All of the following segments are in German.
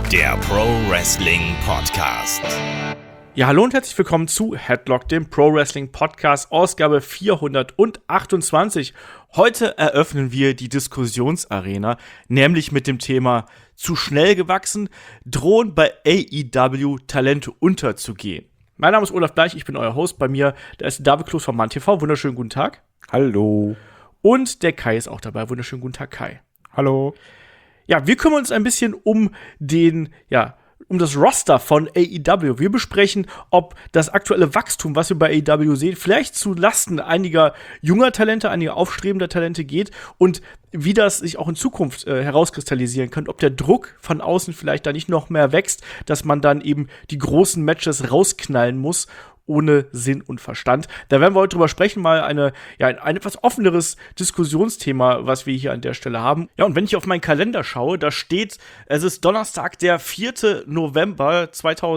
der Pro Wrestling Podcast. Ja, hallo und herzlich willkommen zu Headlock, dem Pro Wrestling Podcast, Ausgabe 428. Heute eröffnen wir die Diskussionsarena, nämlich mit dem Thema zu schnell gewachsen, drohen bei AEW Talente unterzugehen. Mein Name ist Olaf Bleich, ich bin euer Host. Bei mir, da ist David Kloß von MannTV. Wunderschönen guten Tag. Hallo. Und der Kai ist auch dabei. Wunderschönen guten Tag, Kai. Hallo. Ja, wir kümmern uns ein bisschen um das Roster von AEW. Wir besprechen, ob das aktuelle Wachstum, was wir bei AEW sehen, vielleicht zu Lasten einiger junger Talente, einiger aufstrebender Talente geht und wie das sich auch in Zukunft herauskristallisieren kann, ob der Druck von außen vielleicht da nicht noch mehr wächst, dass man dann eben die großen Matches rausknallen muss, ohne Sinn und Verstand. Da werden wir heute drüber sprechen, mal ein etwas offeneres Diskussionsthema, was wir hier an der Stelle haben. Ja, und wenn ich auf meinen Kalender schaue, da steht, es ist Donnerstag, der 4. November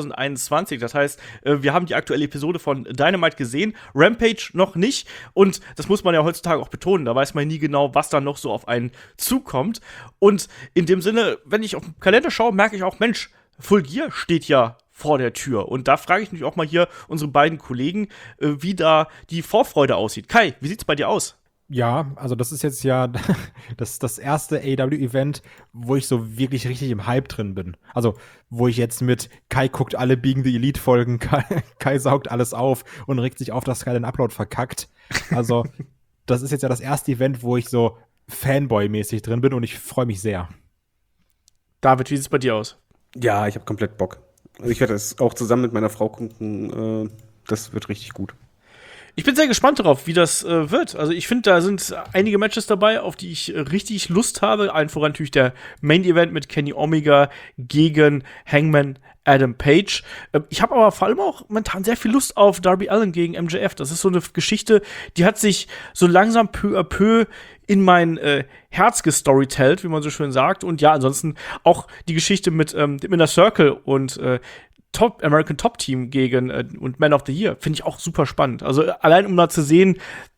2021. Das heißt, wir haben die aktuelle Episode von Dynamite gesehen, Rampage noch nicht. Und das muss man ja heutzutage auch betonen, da weiß man nie genau, was da noch so auf einen zukommt. Und in dem Sinne, wenn ich auf den Kalender schaue, merke ich auch, Mensch, Full Gear steht ja vor der Tür. Und da frage ich mich auch mal hier unsere beiden Kollegen, wie da die Vorfreude aussieht. Kai, wie sieht's bei dir aus? Ja, also das ist jetzt ja das erste AEW-Event, wo ich so wirklich richtig im Hype drin bin. Also, wo ich jetzt mit Kai guckt alle Being the Elite-Folgen, Kai saugt alles auf und regt sich auf, dass Kai den Upload verkackt. Also, das ist jetzt ja das erste Event, wo ich so Fanboy-mäßig drin bin und ich freue mich sehr. David, wie sieht's bei dir aus? Ja, ich habe komplett Bock. Also ich werde das auch zusammen mit meiner Frau gucken. Das wird richtig gut. Ich bin sehr gespannt darauf, wie das wird. Also ich finde, da sind einige Matches dabei, auf die ich richtig Lust habe. Allen voran natürlich der Main Event mit Kenny Omega gegen Hangman Adam Page. Ich habe aber vor allem auch momentan sehr viel Lust auf Darby Allin gegen MJF. Das ist so eine Geschichte, die hat sich so langsam peu à peu in mein Herz gestorytellt, wie man so schön sagt. Und ja, ansonsten auch die Geschichte mit dem Inner Circle und American Top Team gegen und Man of the Year finde ich auch super spannend. Also allein um da zu sehen,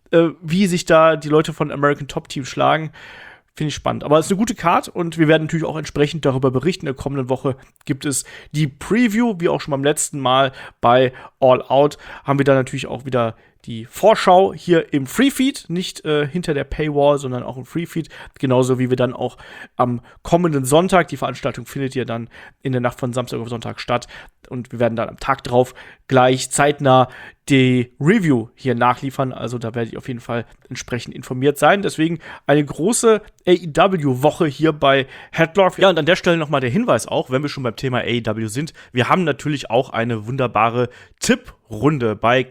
wie sich da die Leute von American Top Team schlagen, finde ich spannend. Aber es ist eine gute Card und wir werden natürlich auch entsprechend darüber berichten. In der kommenden Woche gibt es die Preview, wie auch schon beim letzten Mal bei All Out, haben wir dann natürlich auch wieder die Vorschau hier im Freefeed, nicht hinter der Paywall, sondern auch im Freefeed. Genauso wie wir dann auch am kommenden Sonntag, die Veranstaltung findet ja dann in der Nacht von Samstag auf Sonntag statt. Und wir werden dann am Tag drauf gleich zeitnah die Review hier nachliefern. Also da werde ich auf jeden Fall entsprechend informiert sein. Deswegen eine große AEW-Woche hier bei Headlock. Ja, und an der Stelle nochmal der Hinweis auch, wenn wir schon beim Thema AEW sind. Wir haben natürlich auch eine wunderbare Tipprunde bei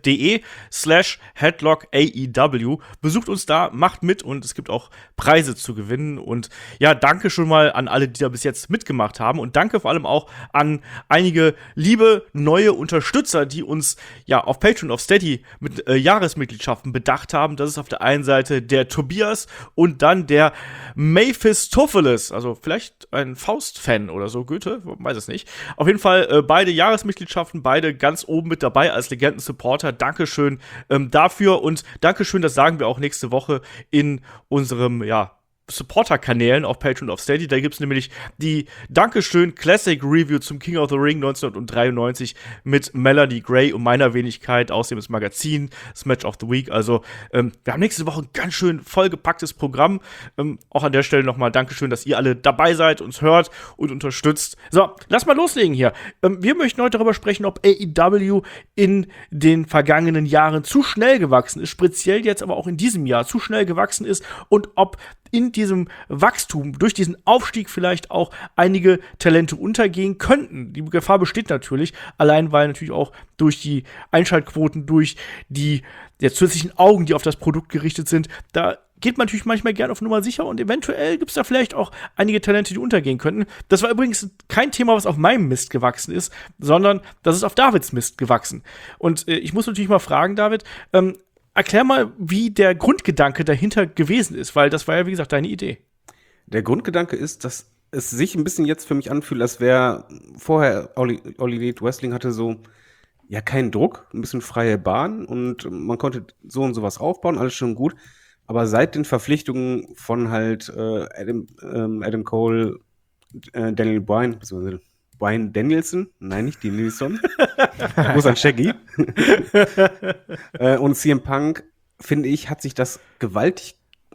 kicktipp.de/HeadlockAEW. Besucht uns da, macht mit und es gibt auch Preise zu gewinnen. Und ja, danke schon mal an alle, die da bis jetzt mitgemacht haben. Und danke vor allem auch an einige liebe neue Unterstützer, die uns ja auf Patreon, auf Steady mit Jahresmitgliedschaften bedacht haben. Das ist auf der einen Seite der Tobias und dann der Mephistopheles, also vielleicht ein Faust-Fan oder so, Goethe, weiß es nicht. Auf jeden Fall beide Jahresmitgliedschaften, beide ganz oben mit dabei als Legenden-Supporter. Dankeschön dafür und Dankeschön, das sagen wir auch nächste Woche in unserem, Supporter-Kanälen auf Patreon und auf Steady. Da gibt es nämlich die Dankeschön Classic Review zum King of the Ring 1993 mit Melody Gray und meiner Wenigkeit, außerdem das Magazin, das Match of the Week. Also wir haben nächste Woche ein ganz schön vollgepacktes Programm. Auch an der Stelle nochmal Dankeschön, dass ihr alle dabei seid, uns hört und unterstützt. So, lass mal loslegen hier. Wir möchten heute darüber sprechen, ob AEW in den vergangenen Jahren zu schnell gewachsen ist, speziell jetzt aber auch in diesem Jahr zu schnell gewachsen ist und ob in diesem Wachstum, durch diesen Aufstieg vielleicht auch einige Talente untergehen könnten. Die Gefahr besteht natürlich, allein weil natürlich auch durch die Einschaltquoten, durch die zusätzlichen Augen, die auf das Produkt gerichtet sind, da geht man natürlich manchmal gern auf Nummer sicher und eventuell gibt es da vielleicht auch einige Talente, die untergehen könnten. Das war übrigens kein Thema, was auf meinem Mist gewachsen ist, sondern das ist auf Davids Mist gewachsen. Und ich muss natürlich mal fragen, David, erklär mal, wie der Grundgedanke dahinter gewesen ist, weil das war ja, wie gesagt, deine Idee. Der Grundgedanke ist, dass es sich ein bisschen jetzt für mich anfühlt, als wäre vorher All Elite Wrestling hatte so ja keinen Druck, ein bisschen freie Bahn und man konnte so und sowas aufbauen, alles schon gut. Aber seit den Verpflichtungen von halt Adam Cole, Daniel Bryan, beziehungsweise Bryan Danielson, nein, nicht Danielson, Gruß an Shaggy, und CM Punk, finde ich, hat sich das gewaltig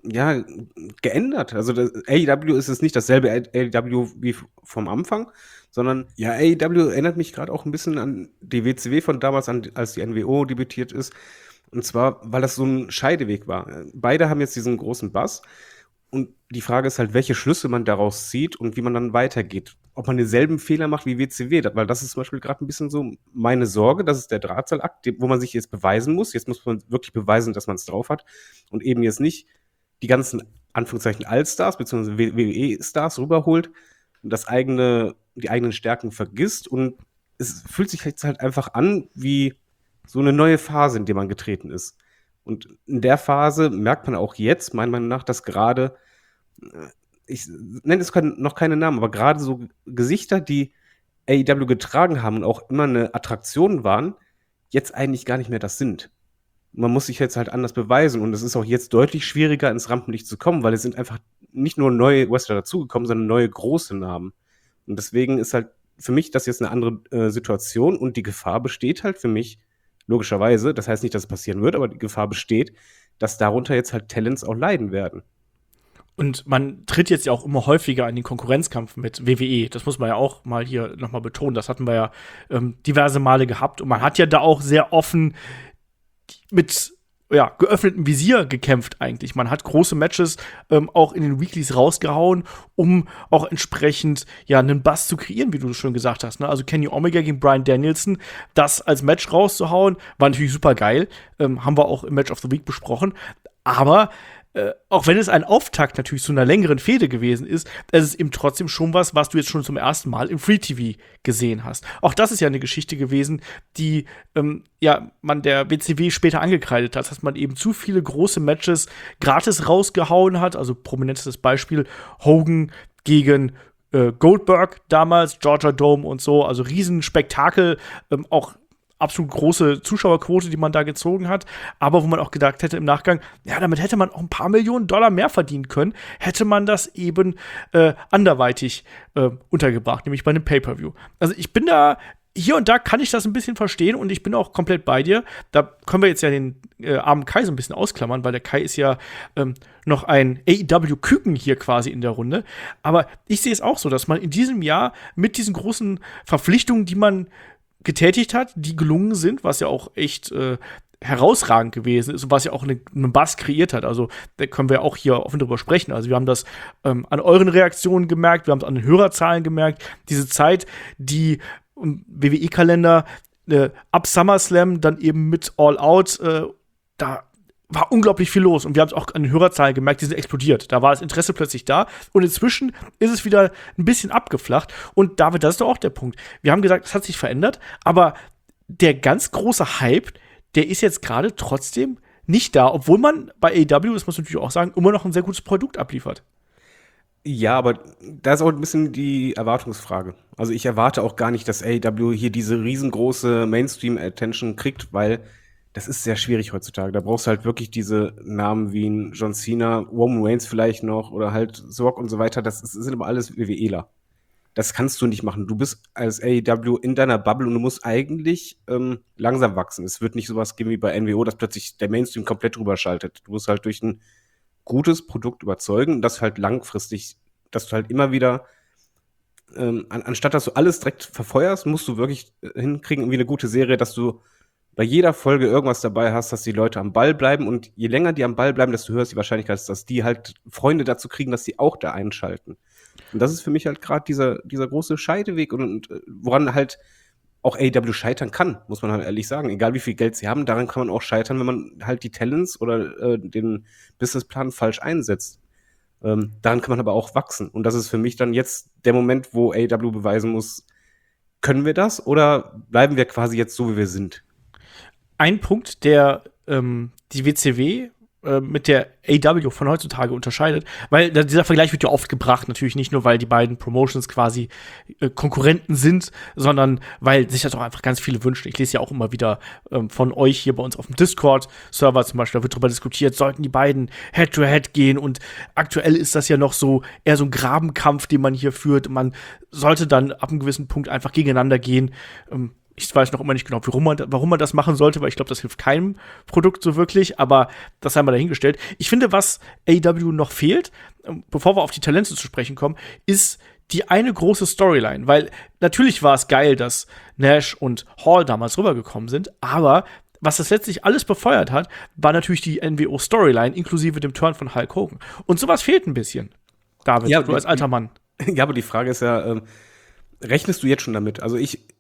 geändert. Also AEW ist es nicht dasselbe AEW wie vom Anfang, sondern AEW erinnert mich gerade auch ein bisschen an die WCW von damals, als die NWO debütiert ist. Und zwar, weil das so ein Scheideweg war. Beide haben jetzt diesen großen Bass. Und die Frage ist halt, welche Schlüsse man daraus zieht und wie man dann weitergeht. Ob man denselben Fehler macht wie WCW, weil das ist zum Beispiel gerade ein bisschen so meine Sorge, das ist der Drahtseilakt, wo man sich jetzt beweisen muss. Jetzt muss man wirklich beweisen, dass man es drauf hat und eben jetzt nicht die ganzen, Anführungszeichen, Allstars bzw. WWE-Stars rüberholt und die eigenen Stärken vergisst. Und es fühlt sich jetzt halt einfach an wie so eine neue Phase, in die man getreten ist. Und in der Phase merkt man auch jetzt, meiner Meinung nach, dass gerade, ich nenne es noch keine Namen, aber gerade so Gesichter, die AEW getragen haben und auch immer eine Attraktion waren, jetzt eigentlich gar nicht mehr das sind. Man muss sich jetzt halt anders beweisen und es ist auch jetzt deutlich schwieriger, ins Rampenlicht zu kommen, weil es sind einfach nicht nur neue Wrestler dazugekommen, sondern neue große Namen. Und deswegen ist halt für mich das jetzt eine andere Situation und die Gefahr besteht halt für mich, logischerweise, das heißt nicht, dass es passieren wird, aber die Gefahr besteht, dass darunter jetzt halt Talents auch leiden werden. Und man tritt jetzt ja auch immer häufiger in den Konkurrenzkampf mit WWE. Das muss man ja auch mal hier nochmal betonen. Das hatten wir ja diverse Male gehabt. Und man hat ja da auch sehr offen mit geöffnetem Visier gekämpft eigentlich. Man hat große Matches auch in den Weeklies rausgehauen, um auch entsprechend einen Buzz zu kreieren, wie du schon gesagt hast. Ne? Also Kenny Omega gegen Bryan Danielson, das als Match rauszuhauen, war natürlich super geil. Haben wir auch im Match of the Week besprochen. Aber auch wenn es ein Auftakt natürlich zu einer längeren Fehde gewesen ist, es ist eben trotzdem schon was du jetzt schon zum ersten Mal im Free TV gesehen hast. Auch das ist ja eine Geschichte gewesen, die man der WCW später angekreidet hat, dass man eben zu viele große Matches gratis rausgehauen hat. Also prominentes Beispiel Hogan gegen Goldberg damals, Georgia Dome und so, also Riesenspektakel, auch absolut große Zuschauerquote, die man da gezogen hat, aber wo man auch gedacht hätte im Nachgang, damit hätte man auch ein paar Millionen Dollar mehr verdienen können, hätte man das eben anderweitig untergebracht, nämlich bei einem Pay-Per-View. Also ich bin da, hier und da kann ich das ein bisschen verstehen und ich bin auch komplett bei dir. Da können wir jetzt ja den armen Kai so ein bisschen ausklammern, weil der Kai ist ja noch ein AEW-Küken hier quasi in der Runde. Aber ich sehe es auch so, dass man in diesem Jahr mit diesen großen Verpflichtungen, die man getätigt hat, die gelungen sind, was ja auch echt herausragend gewesen ist und was ja auch einen Buzz kreiert hat. Also da können wir auch hier offen drüber sprechen. Also wir haben das an euren Reaktionen gemerkt, wir haben es an den Hörerzahlen gemerkt. Diese Zeit, die WWE-Kalender ab SummerSlam dann eben mit All Out, da war unglaublich viel los und wir haben es auch an den Hörerzahlen gemerkt, die sind explodiert. Da war das Interesse plötzlich da und inzwischen ist es wieder ein bisschen abgeflacht und David, das ist doch auch der Punkt. Wir haben gesagt, es hat sich verändert, aber der ganz große Hype, der ist jetzt gerade trotzdem nicht da, obwohl man bei AEW, das muss man natürlich auch sagen, immer noch ein sehr gutes Produkt abliefert. Ja, aber da ist auch ein bisschen die Erwartungsfrage. Also ich erwarte auch gar nicht, dass AEW hier diese riesengroße Mainstream-Attention kriegt, weil das ist sehr schwierig heutzutage. Da brauchst du halt wirklich diese Namen wie ein John Cena, Roman Reigns vielleicht noch oder halt Sorg und so weiter. Das sind aber alles WWEler. Das kannst du nicht machen. Du bist als AEW in deiner Bubble und du musst eigentlich langsam wachsen. Es wird nicht sowas geben wie bei NWO, dass plötzlich der Mainstream komplett rüberschaltet. Du musst halt durch ein gutes Produkt überzeugen, das halt langfristig, dass du halt immer wieder anstatt dass du alles direkt verfeuerst, musst du wirklich hinkriegen, irgendwie eine gute Serie, dass du bei jeder Folge irgendwas dabei hast, dass die Leute am Ball bleiben und je länger die am Ball bleiben, desto höher ist die Wahrscheinlichkeit, dass die halt Freunde dazu kriegen, dass die auch da einschalten. Und das ist für mich halt gerade dieser große Scheideweg und woran halt auch AEW scheitern kann, muss man halt ehrlich sagen. Egal wie viel Geld sie haben, daran kann man auch scheitern, wenn man halt die Talents oder den Businessplan falsch einsetzt. Daran kann man aber auch wachsen. Und das ist für mich dann jetzt der Moment, wo AEW beweisen muss, können wir das oder bleiben wir quasi jetzt so, wie wir sind? Ein Punkt, der die WCW mit der AEW von heutzutage unterscheidet, weil dieser Vergleich wird ja oft gebracht, natürlich nicht nur, weil die beiden Promotions quasi Konkurrenten sind, sondern weil sich das auch einfach ganz viele wünschen. Ich lese ja auch immer wieder von euch hier bei uns auf dem Discord-Server zum Beispiel, da wird darüber diskutiert, sollten die beiden Head-to-Head gehen, und aktuell ist das ja noch so eher so ein Grabenkampf, den man hier führt. Man sollte dann ab einem gewissen Punkt einfach gegeneinander gehen. Ich weiß noch immer nicht genau, warum man das machen sollte, weil ich glaube, das hilft keinem Produkt so wirklich, aber das sei mal dahingestellt. Ich finde, was AEW noch fehlt, bevor wir auf die Talente zu sprechen kommen, ist die eine große Storyline, weil natürlich war es geil, dass Nash und Hall damals rübergekommen sind, aber was das letztlich alles befeuert hat, war natürlich die NWO-Storyline inklusive dem Turn von Hulk Hogan. Und sowas fehlt ein bisschen. David, Ja, du als alter Mann. Ja, aber die Frage ist ja, rechnest du jetzt schon damit? Also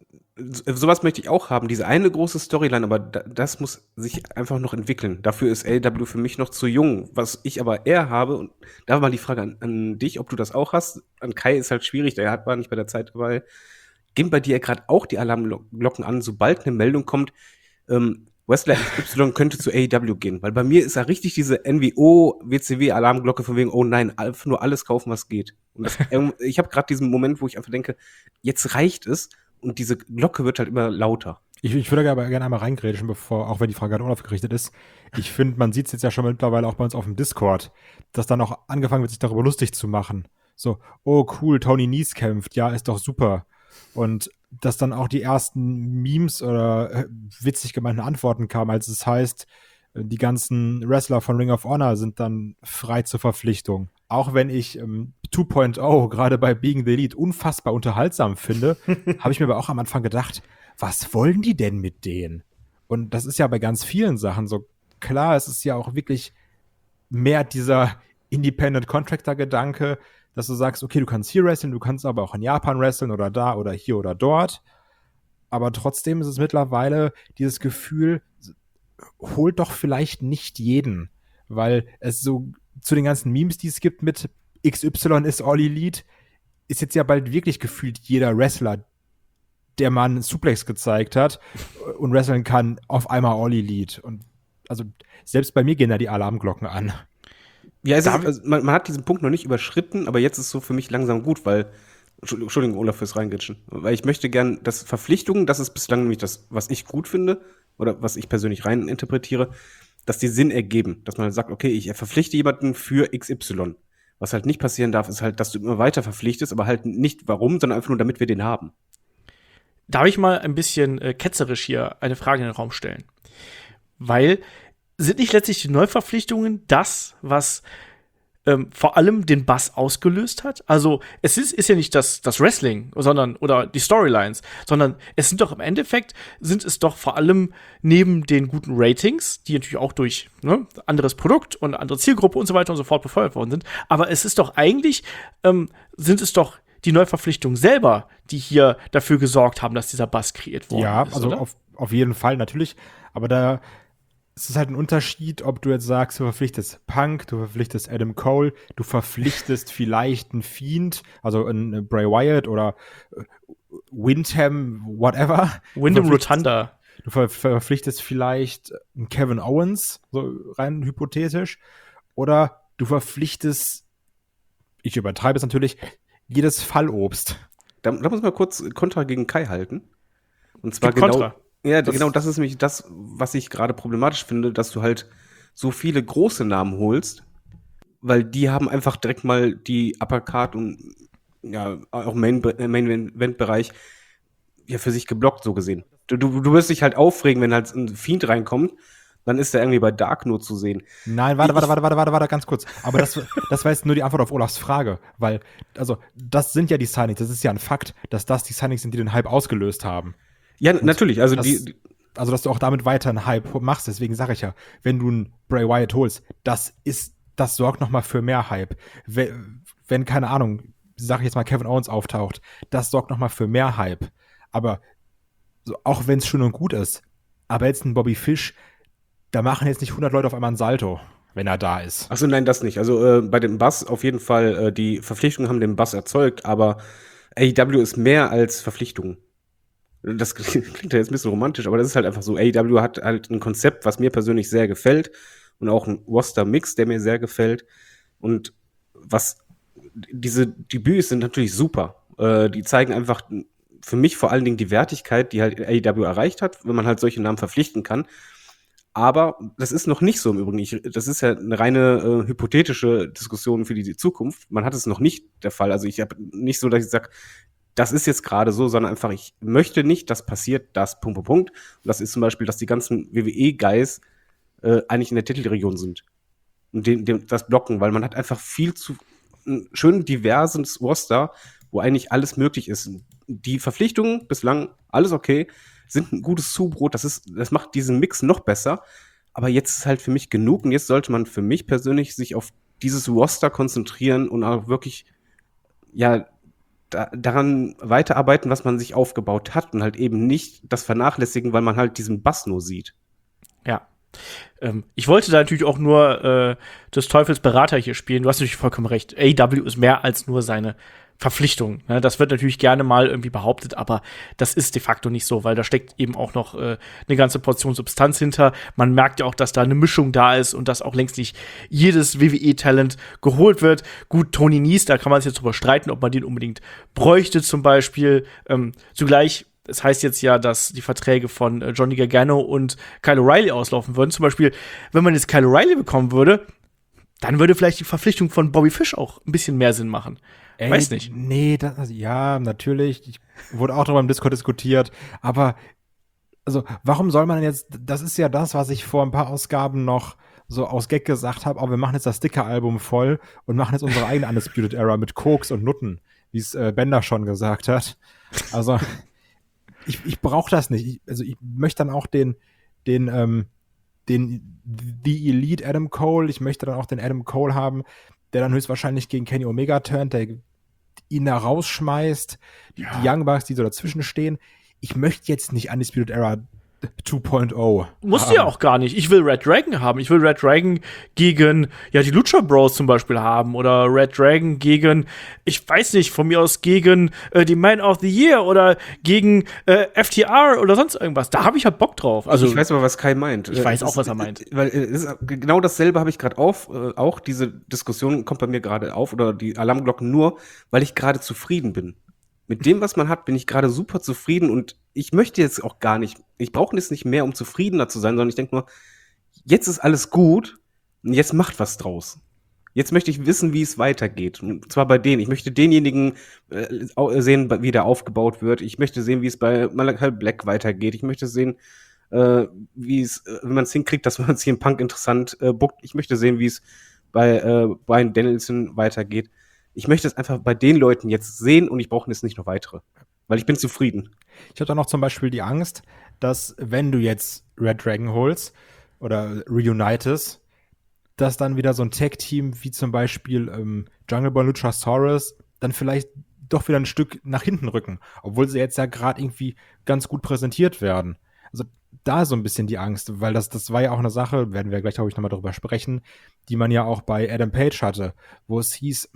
sowas möchte ich auch haben, diese eine große Storyline, aber das muss sich einfach noch entwickeln. Dafür ist AEW für mich noch zu jung. Was ich aber eher habe, und da war mal die Frage an dich, ob du das auch hast. An Kai ist halt schwierig, der war nicht bei der Zeit dabei. Gehen bei dir gerade auch die Alarmglocken an, sobald eine Meldung kommt, Wrestler XY könnte zu AEW gehen? Weil bei mir ist da richtig diese NWO-WCW-Alarmglocke von wegen, oh nein, einfach nur alles kaufen, was geht. Und ich habe gerade diesen Moment, wo ich einfach denke, jetzt reicht es. Und diese Glocke wird halt immer lauter. Ich würde aber gerne einmal reingrätschen, auch wenn die Frage an Olaf gerichtet ist. Ich finde, man sieht es jetzt ja schon mittlerweile auch bei uns auf dem Discord, dass dann auch angefangen wird, sich darüber lustig zu machen. So, oh cool, Tony Nese kämpft, ja, ist doch super. Und dass dann auch die ersten Memes oder witzig gemeinten Antworten kamen, als es heißt, die ganzen Wrestler von Ring of Honor sind dann frei zur Verpflichtung. Auch wenn ich 2.0 gerade bei Being the Elite unfassbar unterhaltsam finde, habe ich mir aber auch am Anfang gedacht, was wollen die denn mit denen? Und das ist ja bei ganz vielen Sachen so. Klar, es ist ja auch wirklich mehr dieser Independent Contractor-Gedanke, dass du sagst, okay, du kannst hier wresteln, du kannst aber auch in Japan wresteln oder da oder hier oder dort. Aber trotzdem ist es mittlerweile dieses Gefühl, holt doch vielleicht nicht jeden, weil es so zu den ganzen Memes, die es gibt mit XY ist All Elite, ist jetzt ja bald wirklich gefühlt jeder Wrestler, der mal einen Suplex gezeigt hat und wresteln kann, auf einmal All Elite. Und also selbst bei mir gehen da die Alarmglocken an. Ja, man hat diesen Punkt noch nicht überschritten, aber jetzt ist so für mich langsam gut, weil, Entschuldigung, Olaf, fürs Reingritschen, weil ich möchte gern, dass Verpflichtungen, das ist bislang nämlich das, was ich gut finde, oder was ich persönlich rein interpretiere, dass die Sinn ergeben, dass man halt sagt, okay, ich verpflichte jemanden für XY. Was halt nicht passieren darf, ist halt, dass du immer weiter verpflichtest, aber halt nicht warum, sondern einfach nur, damit wir den haben. Darf ich mal ein bisschen ketzerisch hier eine Frage in den Raum stellen? Weil sind nicht letztlich die Neuverpflichtungen das, was vor allem den Buzz ausgelöst hat? Also es ist ja nicht das Wrestling, oder die Storylines, sondern es sind doch im Endeffekt, sind es doch vor allem neben den guten Ratings, die natürlich auch durch anderes Produkt und andere Zielgruppe und so weiter und so fort befeuert worden sind, aber es ist doch eigentlich, sind es doch die Neuverpflichtungen selber, die hier dafür gesorgt haben, dass dieser Buzz kreiert worden ist. Ja, also auf jeden Fall natürlich, aber da es ist halt ein Unterschied, ob du jetzt sagst, du verpflichtest Punk, du verpflichtest Adam Cole, du verpflichtest vielleicht einen Fiend, also einen Bray Wyatt oder Windham, whatever. Windham Rotunda. Du verpflichtest vielleicht einen Kevin Owens, so rein hypothetisch, oder du verpflichtest, ich übertreibe es natürlich, jedes Fallobst. Da muss man kurz Kontra gegen Kai halten. Und zwar Kontra. Ja, genau, das ist nämlich das, was ich gerade problematisch finde, dass du halt so viele große Namen holst, weil die haben einfach direkt mal die Uppercard und ja, auch Main-Event-Bereich ja für sich geblockt, so gesehen. Du wirst dich halt aufregen, wenn halt ein Fiend reinkommt, dann ist der irgendwie bei Dark nur zu sehen. Nein, warte, ganz kurz. Aber das war jetzt nur die Antwort auf Olafs Frage, weil, also, das sind ja die Signings, das ist ja ein Fakt, dass das die Signings sind, die den Hype ausgelöst haben. Ja, natürlich. Also, also, dass du auch damit weiter einen Hype machst. Deswegen sage ich ja, wenn du einen Bray Wyatt holst, das sorgt noch mal für mehr Hype. Wenn keine Ahnung, sag ich jetzt mal, Kevin Owens auftaucht, das sorgt noch mal für mehr Hype. Aber so, auch wenn es schön und gut ist, aber jetzt ein Bobby Fish, da machen jetzt nicht 100 Leute auf einmal einen Salto, wenn er da ist. Achso, nein, das nicht. Also bei dem Buzz auf jeden Fall, die Verpflichtungen haben den Buzz erzeugt, aber AEW ist mehr als Verpflichtungen. Das klingt ja jetzt ein bisschen romantisch, aber das ist halt einfach so. AEW hat halt ein Konzept, was mir persönlich sehr gefällt. und auch ein Roster-Mix, der mir sehr gefällt. Und diese Debüts sind natürlich super. Die zeigen einfach für mich vor allen Dingen die Wertigkeit, die halt AEW erreicht hat, wenn man halt solche Namen verpflichten kann. Aber das ist noch nicht so im Übrigen. Das ist ja eine reine hypothetische Diskussion für die Zukunft. Man hat es noch nicht der Fall. Also ich habe nicht so, dass ich sage, das ist jetzt gerade so, sondern einfach, ich möchte nicht, dass passiert, das Punkt. Und das ist zum Beispiel, dass die ganzen WWE-Guys eigentlich in der Titelregion sind. Und das blocken, weil man hat einfach viel zu schön diverses Roster, wo eigentlich alles möglich ist. Die Verpflichtungen bislang, alles okay, sind ein gutes Zubrot, das macht diesen Mix noch besser, aber jetzt ist halt für mich genug und jetzt sollte man für mich persönlich sich auf dieses Roster konzentrieren und auch wirklich, ja, daran weiterarbeiten, was man sich aufgebaut hat und halt eben nicht das vernachlässigen, weil man halt diesen Bass nur sieht. Ja. Ich wollte da natürlich auch nur des Teufels Berater hier spielen. Du hast natürlich vollkommen recht. AEW ist mehr als nur seine Verpflichtung. Ne? Das wird natürlich gerne mal irgendwie behauptet, aber das ist de facto nicht so, weil da steckt eben auch noch eine ganze Portion Substanz hinter. Man merkt ja auch, dass da eine Mischung da ist und dass auch längst nicht jedes WWE-Talent geholt wird. Gut, Tony Nese, da kann man sich jetzt drüber streiten, ob man den unbedingt bräuchte zum Beispiel. Zugleich, es heißt jetzt ja, dass die Verträge von Johnny Gargano und Kyle O'Reilly auslaufen würden. Zum Beispiel, wenn man jetzt Kyle O'Reilly bekommen würde, dann würde vielleicht die Verpflichtung von Bobby Fish auch ein bisschen mehr Sinn machen. Weiß nicht. Nee, ja, natürlich. Wurde auch darüber im Discord diskutiert. Aber, also, warum soll man denn jetzt, das ist ja das, was ich vor ein paar Ausgaben noch so aus Gag gesagt habe, aber wir machen jetzt das Sticker-Album voll und machen jetzt unsere eigene Undisputed Era mit Koks und Nutten, wie es Bender schon gesagt hat. Also, ich brauche das nicht. Ich möchte dann auch den The Elite Adam Cole, ich möchte dann auch den Adam Cole haben, der dann höchstwahrscheinlich gegen Kenny Omega turnt, der ihn da rausschmeißt, die Young Bucks, die so dazwischen stehen. Ich möchte jetzt nicht Undisputed Era 2.0. Musst du ja auch gar nicht. Ich will Red Dragon haben. Ich will Red Dragon gegen, die Lucha Bros zum Beispiel haben. Oder Red Dragon gegen, ich weiß nicht, von mir aus gegen die Man of the Year oder gegen FTR oder sonst irgendwas. Da habe ich halt Bock drauf. Also, ich weiß aber, was Kai meint. Ich weiß auch, was er meint. Weil genau dasselbe habe ich gerade auch diese Diskussion kommt bei mir gerade auf oder die Alarmglocken nur, weil ich gerade zufrieden bin. Mit dem, was man hat, bin ich gerade super zufrieden und ich möchte jetzt auch gar nicht, ich brauche jetzt nicht mehr, um zufriedener zu sein, sondern ich denke nur, jetzt ist alles gut und jetzt macht was draus. Jetzt möchte ich wissen, wie es weitergeht. Und zwar bei denen. Ich möchte denjenigen sehen, wie der aufgebaut wird. Ich möchte sehen, wie es bei Malachi Black weitergeht. Ich möchte sehen, wie man es hinkriegt, dass man es hier im Punk interessant bookt. Ich möchte sehen, wie es bei Bryan Danielson weitergeht. Ich möchte es einfach bei den Leuten jetzt sehen und ich brauche jetzt nicht noch weitere. Weil ich bin zufrieden. Ich habe da noch zum Beispiel die Angst, dass wenn du jetzt Red Dragon holst oder reunitest, dass dann wieder so ein Tag-Team wie zum Beispiel Jungle Boy Luchasaurus dann vielleicht doch wieder ein Stück nach hinten rücken. Obwohl sie jetzt ja gerade irgendwie ganz gut präsentiert werden. Also da so ein bisschen die Angst, weil das war ja auch eine Sache, werden wir gleich, glaube ich, nochmal drüber sprechen, die man ja auch bei Adam Page hatte, wo es hieß,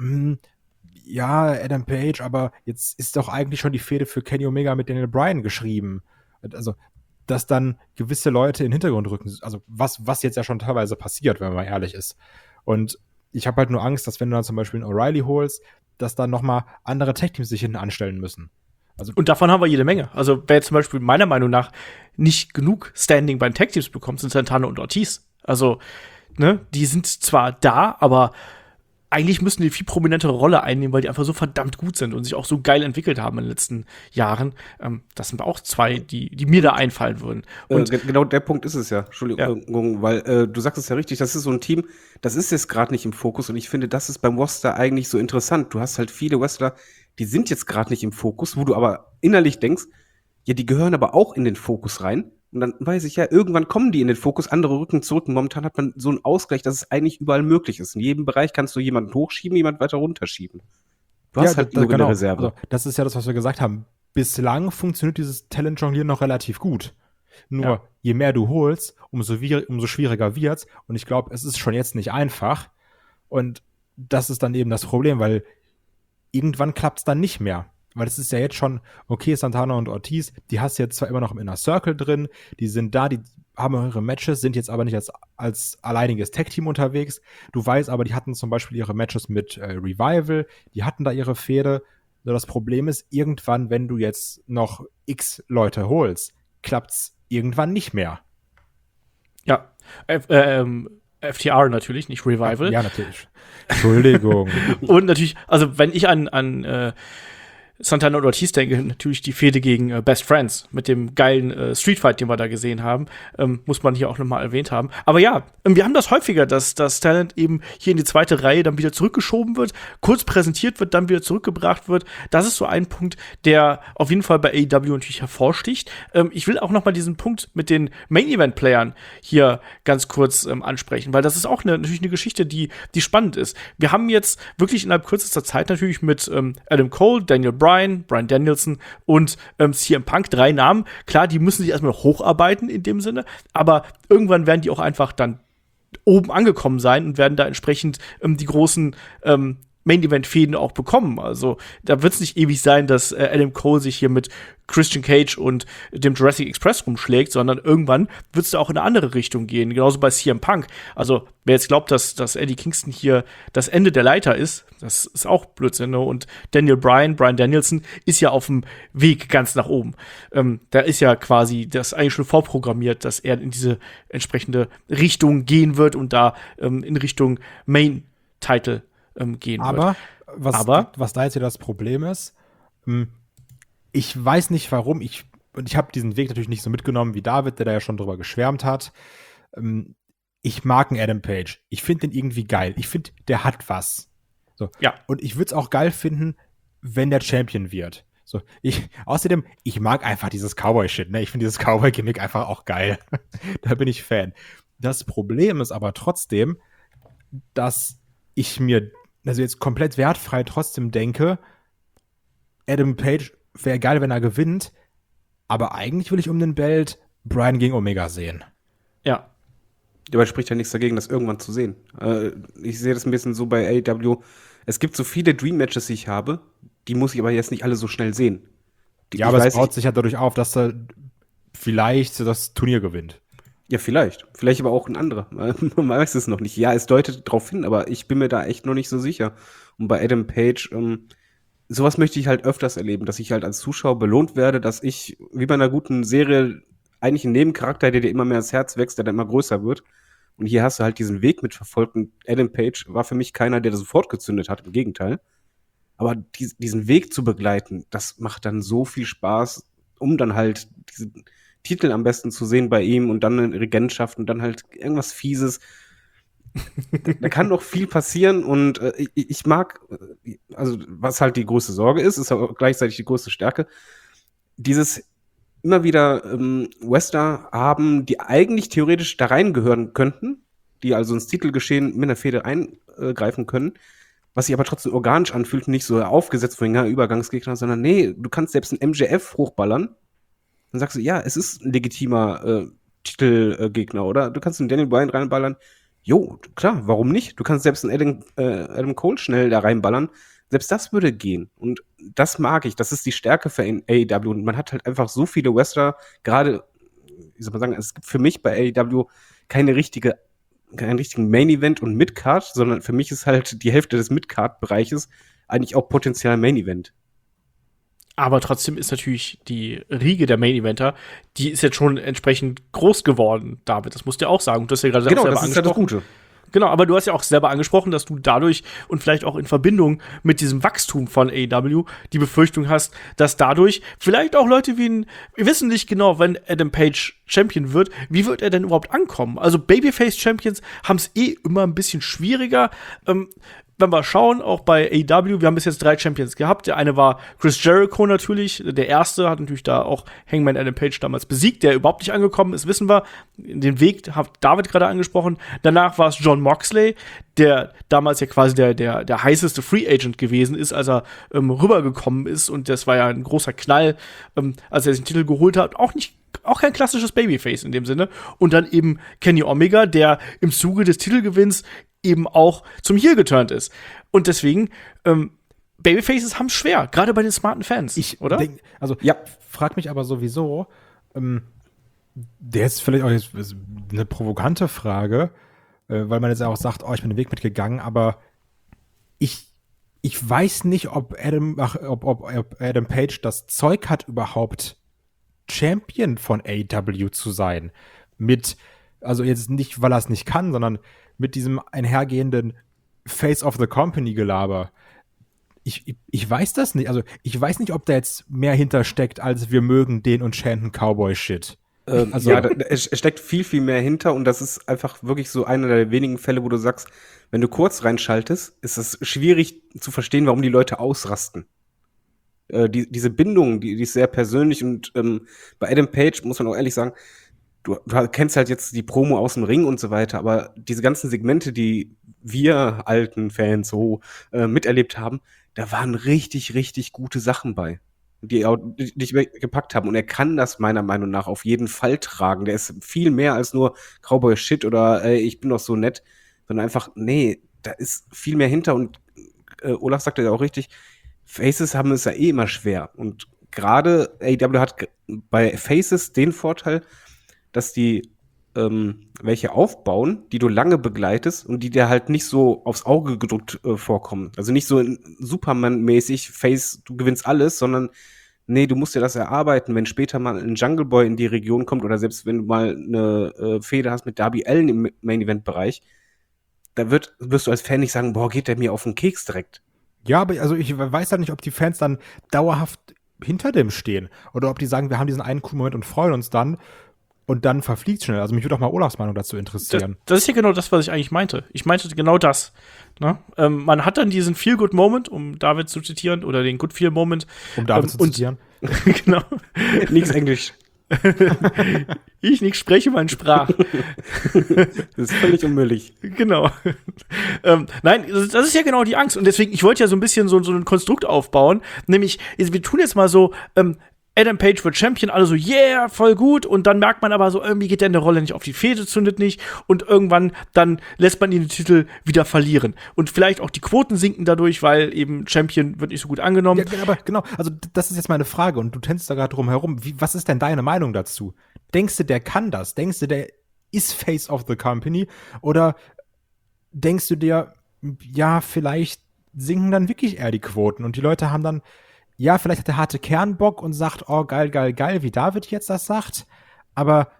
ja, Adam Page, aber jetzt ist doch eigentlich schon die Fehde für Kenny Omega mit Daniel Bryan geschrieben. Also, dass dann gewisse Leute in den Hintergrund rücken, also was jetzt ja schon teilweise passiert, wenn man mal ehrlich ist. Und ich habe halt nur Angst, dass wenn du dann zum Beispiel einen O'Reilly holst, dass dann nochmal andere Tech-Teams sich hinten anstellen müssen. Also, und davon haben wir jede Menge. Also, wer zum Beispiel meiner Meinung nach nicht genug Standing bei den Tag-Teams bekommt, sind Santana und Ortiz. Also, ne, die sind zwar da, aber eigentlich müssen die viel prominentere Rolle einnehmen, weil die einfach so verdammt gut sind und sich auch so geil entwickelt haben in den letzten Jahren. Das sind auch zwei, die mir da einfallen würden. Und genau der Punkt ist es ja. Entschuldigung, weil du sagst es ja richtig, das ist so ein Team, das ist jetzt gerade nicht im Fokus und ich finde, das ist beim Roster eigentlich so interessant. Du hast halt viele Wrestler, die sind jetzt gerade nicht im Fokus, wo du aber innerlich denkst, ja, die gehören aber auch in den Fokus rein. Und dann weiß ich ja, irgendwann kommen die in den Fokus, andere rücken zurück. Und momentan hat man so einen Ausgleich, dass es eigentlich überall möglich ist. In jedem Bereich kannst du jemanden hochschieben, jemanden weiter runterschieben. Du hast halt nur eine Reserve. Also, das ist ja das, was wir gesagt haben. Bislang funktioniert dieses Talent-Jonglieren noch relativ gut. Nur, je mehr du holst, umso schwieriger wird's. Und ich glaube, es ist schon jetzt nicht einfach. Und das ist dann eben das Problem, weil irgendwann klappt's dann nicht mehr. Weil es ist ja jetzt schon, okay, Santana und Ortiz, die hast du jetzt zwar immer noch im Inner Circle drin, die sind da, die haben ihre Matches, sind jetzt aber nicht als alleiniges Tag-Team unterwegs. Du weißt aber, die hatten zum Beispiel ihre Matches mit Revival, die hatten da ihre Fehde. Nur das Problem ist, irgendwann, wenn du jetzt noch x Leute holst, klappt's irgendwann nicht mehr. Ja, FTR natürlich, nicht Revival. Ja, natürlich. Entschuldigung. Und natürlich, also wenn ich an Santana und Ortiz denke, natürlich die Fehde gegen Best Friends mit dem geilen Streetfight, den wir da gesehen haben, muss man hier auch nochmal erwähnt haben. Aber ja, wir haben das häufiger, dass das Talent eben hier in die zweite Reihe dann wieder zurückgeschoben wird, kurz präsentiert wird, dann wieder zurückgebracht wird. Das ist so ein Punkt, der auf jeden Fall bei AEW natürlich hervorsticht. Ich will auch nochmal diesen Punkt mit den Main-Event-Playern hier ganz kurz ansprechen, weil das ist auch natürlich eine Geschichte, die spannend ist. Wir haben jetzt wirklich innerhalb kürzester Zeit natürlich mit Adam Cole, Daniel Bryan Danielson und CM Punk 3 Namen. Klar, die müssen sich erstmal noch hocharbeiten in dem Sinne, aber irgendwann werden die auch einfach dann oben angekommen sein und werden da entsprechend die großen Main-Event-Fäden auch bekommen. Also da wird es nicht ewig sein, dass Adam Cole sich hier mit Christian Cage und dem Jurassic Express rumschlägt, sondern irgendwann wird es da auch in eine andere Richtung gehen. Genauso bei CM Punk. Also wer jetzt glaubt, dass Eddie Kingston hier das Ende der Leiter ist, das ist auch Blödsinn. Ne? Und Daniel Bryan Danielson, ist ja auf dem Weg ganz nach oben. Da ist ja quasi das eigentlich schon vorprogrammiert, dass er in diese entsprechende Richtung gehen wird und da in Richtung Main-Title gehen Aber wird. was da jetzt hier das Problem ist, ich weiß nicht warum, ich habe diesen Weg natürlich nicht so mitgenommen wie David, der da ja schon drüber geschwärmt hat. Ich mag einen Adam Page. Ich finde den irgendwie geil. Ich finde, der hat was. So. Ja. Und ich würde es auch geil finden, wenn der Champion wird. So, außerdem, ich mag einfach dieses Cowboy-Shit, ne? Ich finde dieses Cowboy-Gimmick einfach auch geil. Da bin ich Fan. Das Problem ist aber trotzdem, dass ich mir, also jetzt komplett wertfrei trotzdem denke, Adam Page wäre geil, wenn er gewinnt, aber eigentlich will ich um den Belt Bryan gegen Omega sehen. Ja. Dabei spricht ja nichts dagegen, das irgendwann zu sehen. Ich sehe das ein bisschen so bei AEW. Es gibt so viele Dream-Matches, die ich habe, die muss ich aber jetzt nicht alle so schnell sehen. Ja, aber es baut sich ja dadurch auf, dass er vielleicht das Turnier gewinnt. Ja, vielleicht. Vielleicht aber auch ein anderer. Man weiß es noch nicht. Ja, es deutet darauf hin, aber ich bin mir da echt noch nicht so sicher. Und bei Adam Page, sowas möchte ich halt öfters erleben, dass ich halt als Zuschauer belohnt werde, dass ich, wie bei einer guten Serie, eigentlich einen Nebencharakter, der dir immer mehr ans Herz wächst, der dann immer größer wird. Und hier hast du halt diesen Weg mitverfolgt. Und Adam Page war für mich keiner, der das sofort gezündet hat. Im Gegenteil. Aber diesen Weg zu begleiten, das macht dann so viel Spaß, um dann halt diese Titel am besten zu sehen bei ihm und dann eine Regentschaft und dann halt irgendwas Fieses. Da kann doch viel passieren und ich mag, also was halt die größte Sorge ist auch gleichzeitig die größte Stärke, dieses immer wieder Wrestler haben, die eigentlich theoretisch da reingehören könnten, die also ins Titelgeschehen mit einer Fehde eingreifen können, was sich aber trotzdem organisch anfühlt und nicht so aufgesetzt von den Übergangsgegner, sondern nee, du kannst selbst einen MJF hochballern. Dann sagst du, ja, es ist ein legitimer Titelgegner, oder? Du kannst einen Daniel Bryan reinballern. Jo, klar, warum nicht? Du kannst selbst einen Adam Cole schnell da reinballern. Selbst das würde gehen. Und das mag ich. Das ist die Stärke für AEW. Und man hat halt einfach so viele Wrestler, gerade, wie soll man sagen, es gibt für mich bei AEW keinen richtigen Main-Event und Mid-Card, sondern für mich ist halt die Hälfte des Mid-Card-Bereiches eigentlich auch Potenzial Main-Event. Aber trotzdem ist natürlich die Riege der Main-Eventer, die ist jetzt schon entsprechend groß geworden, David. Das musst du ja auch sagen. Du hast ja gerade Genau, selber das ist ja das Gute. Genau, aber du hast ja auch selber angesprochen, dass du dadurch und vielleicht auch in Verbindung mit diesem Wachstum von AEW die Befürchtung hast, dass dadurch vielleicht auch Leute wir wissen nicht genau, wenn Adam Page Champion wird, wie wird er denn überhaupt ankommen? Also Babyface-Champions haben es immer ein bisschen schwieriger. Wenn wir schauen, auch bei AEW, wir haben bis jetzt 3 Champions gehabt. Der eine war Chris Jericho natürlich. Der erste hat natürlich da auch Hangman Adam Page damals besiegt, der überhaupt nicht angekommen ist, wissen wir. Den Weg hat David gerade angesprochen. Danach war es Jon Moxley, der damals ja quasi der heißeste Free Agent gewesen ist, als er rübergekommen ist. Und das war ja ein großer Knall, als er sich den Titel geholt hat. Auch kein klassisches Babyface in dem Sinne. Und dann eben Kenny Omega, der im Zuge des Titelgewinns eben auch zum Heel geturnt ist. Und deswegen, Babyfaces haben es schwer, gerade bei den smarten Fans, oder? Ja, frag mich aber sowieso, Der ist vielleicht auch jetzt eine provokante Frage, weil man jetzt auch sagt, ich bin den Weg mitgegangen, aber ich weiß nicht, ob Adam Page das Zeug hat, überhaupt Champion von AEW zu sein. Also jetzt nicht, weil er es nicht kann, sondern mit diesem einhergehenden Face of the Company Gelaber. Ich weiß das nicht. Also ich weiß nicht, ob da jetzt mehr hintersteckt, als wir mögen den und chanten Cowboy-Shit. Also, es steckt viel, viel mehr hinter und das ist einfach wirklich so einer der wenigen Fälle, wo du sagst, wenn du kurz reinschaltest, ist es schwierig zu verstehen, warum die Leute ausrasten. Diese Bindung, die ist sehr persönlich und bei Adam Page muss man auch ehrlich sagen, du kennst halt jetzt die Promo aus dem Ring und so weiter, aber diese ganzen Segmente, die wir alten Fans so miterlebt haben, da waren richtig, richtig gute Sachen bei, die dich gepackt haben. Und er kann das meiner Meinung nach auf jeden Fall tragen. Der ist viel mehr als nur Cowboy-Shit oder ich bin doch so nett, sondern einfach, nee, da ist viel mehr hinter. Und Olaf sagte ja auch richtig, Faces haben es ja eh immer schwer. Und gerade AEW hat bei Faces den Vorteil, dass die welche aufbauen, die du lange begleitest und die dir halt nicht so aufs Auge gedrückt vorkommen. Also nicht so Superman-mäßig, Face, du gewinnst alles, sondern nee, du musst dir das erarbeiten. Wenn später mal ein Jungle Boy in die Region kommt oder selbst wenn du mal eine Fehde hast mit Darby Allin im Main-Event-Bereich, da wirst du als Fan nicht sagen, boah, geht der mir auf den Keks direkt. ja, aber also ich weiß halt nicht, ob die Fans dann dauerhaft hinter dem stehen oder ob die sagen, wir haben diesen einen coolen Moment und freuen uns dann. Und dann verfliegt schnell. Also mich würde auch mal Olafs Meinung dazu interessieren. Das ist ja genau das, was ich eigentlich meinte. Ich meinte genau das. Ne? Man hat dann diesen Feel-Good-Moment, um David zu zitieren, oder den Good-Feel-Moment. Um David zu zitieren. Genau. Nichts Englisch. Ich nicht spreche, man sprach. Das ist völlig unmöglich. Genau. Nein, das ist ja genau die Angst. Und deswegen, ich wollte ja so ein bisschen so ein Konstrukt aufbauen. Nämlich, wir tun jetzt mal so, Adam Page wird Champion, alle so, yeah, voll gut. Und dann merkt man aber so, irgendwie geht der in der Rolle nicht auf, die Fehde zündet nicht. Und irgendwann dann lässt man ihn den Titel wieder verlieren. Und vielleicht auch die Quoten sinken dadurch, weil eben Champion wird nicht so gut angenommen. Ja, aber genau, also das ist jetzt meine Frage. Und du tänzt da gerade drum herum. Was ist denn deine Meinung dazu? Denkst du, der kann das? Denkst du, der ist Face of the Company? Oder denkst du dir, ja, vielleicht sinken dann wirklich eher die Quoten und die Leute haben dann, ja, vielleicht hat der harte Kern Bock und sagt, oh, geil, geil, geil, wie David jetzt das sagt. Aber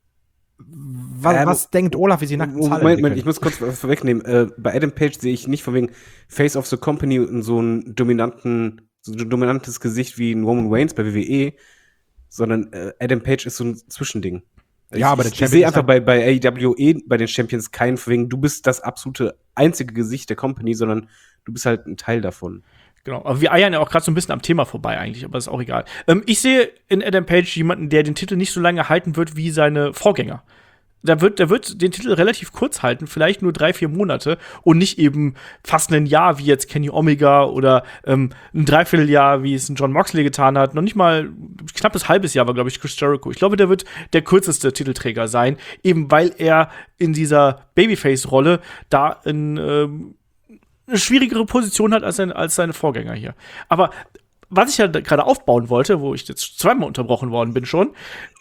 was denkt Olaf, wie sie nackten Zahlen Moment, ich muss kurz was vorwegnehmen. Bei Adam Page sehe ich nicht von wegen Face of the Company und so ein dominantes Gesicht wie ein Roman Reigns bei WWE, sondern Adam Page ist so ein Zwischending. Ja, aber der ich sehe einfach bei AEW bei den Champions keinen von wegen, du bist das absolute einzige Gesicht der Company, sondern du bist halt ein Teil davon. Genau, aber wir eiern ja auch gerade so ein bisschen am Thema vorbei eigentlich, aber ist auch egal. Ich sehe in Adam Page jemanden, der den Titel nicht so lange halten wird wie seine Vorgänger. Der wird den Titel relativ kurz halten, vielleicht nur 3-4 Monate und nicht eben fast ein Jahr wie jetzt Kenny Omega oder ein Dreivierteljahr, wie es ein Jon Moxley getan hat. Noch nicht mal knappes halbes Jahr war, glaube ich, Chris Jericho. Ich glaube, der wird der kürzeste Titelträger sein, eben weil er in dieser Babyface-Rolle da eine schwierigere Position hat als seine Vorgänger hier. Aber was ich ja gerade aufbauen wollte, wo ich jetzt zweimal unterbrochen worden bin schon,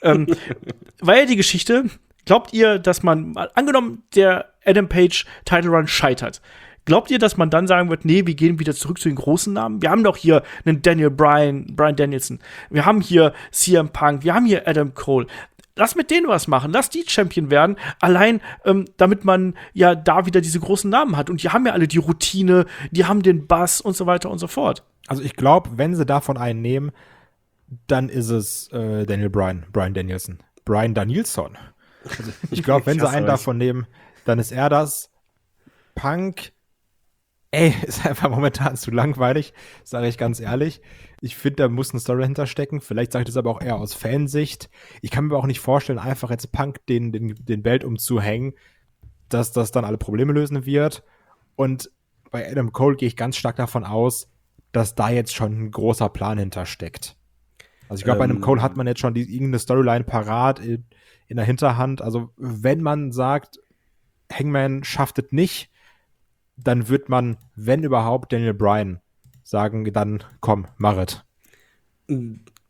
war ja die Geschichte, glaubt ihr, dass man, angenommen, der Adam Page Title Run scheitert, glaubt ihr, dass man dann sagen wird, nee, wir gehen wieder zurück zu den großen Namen? Wir haben doch hier einen Brian Danielson, wir haben hier CM Punk, wir haben hier Adam Cole. Lass mit denen was machen, lass die Champion werden, allein damit man ja da wieder diese großen Namen hat. Und die haben ja alle die Routine, die haben den Bass und so weiter und so fort. Also ich glaube, wenn sie davon einen nehmen, dann ist es Brian Danielson. Brian Danielson. Also ich glaube, wenn sie einen davon nehmen, dann ist er das. Punk, ist einfach momentan zu langweilig, sage ich ganz ehrlich. Ich finde, da muss eine Story hinterstecken. Vielleicht sage ich das aber auch eher aus Fansicht. Ich kann mir aber auch nicht vorstellen, einfach jetzt Punk den Belt umzuhängen, dass das dann alle Probleme lösen wird. Und bei Adam Cole gehe ich ganz stark davon aus, dass da jetzt schon ein großer Plan hintersteckt. Also ich glaube, bei einem Cole hat man jetzt schon irgendeine Storyline parat in der Hinterhand. Also wenn man sagt, Hangman schafft es nicht, dann wird man, wenn überhaupt, Daniel Bryan sagen, dann komm, mach es.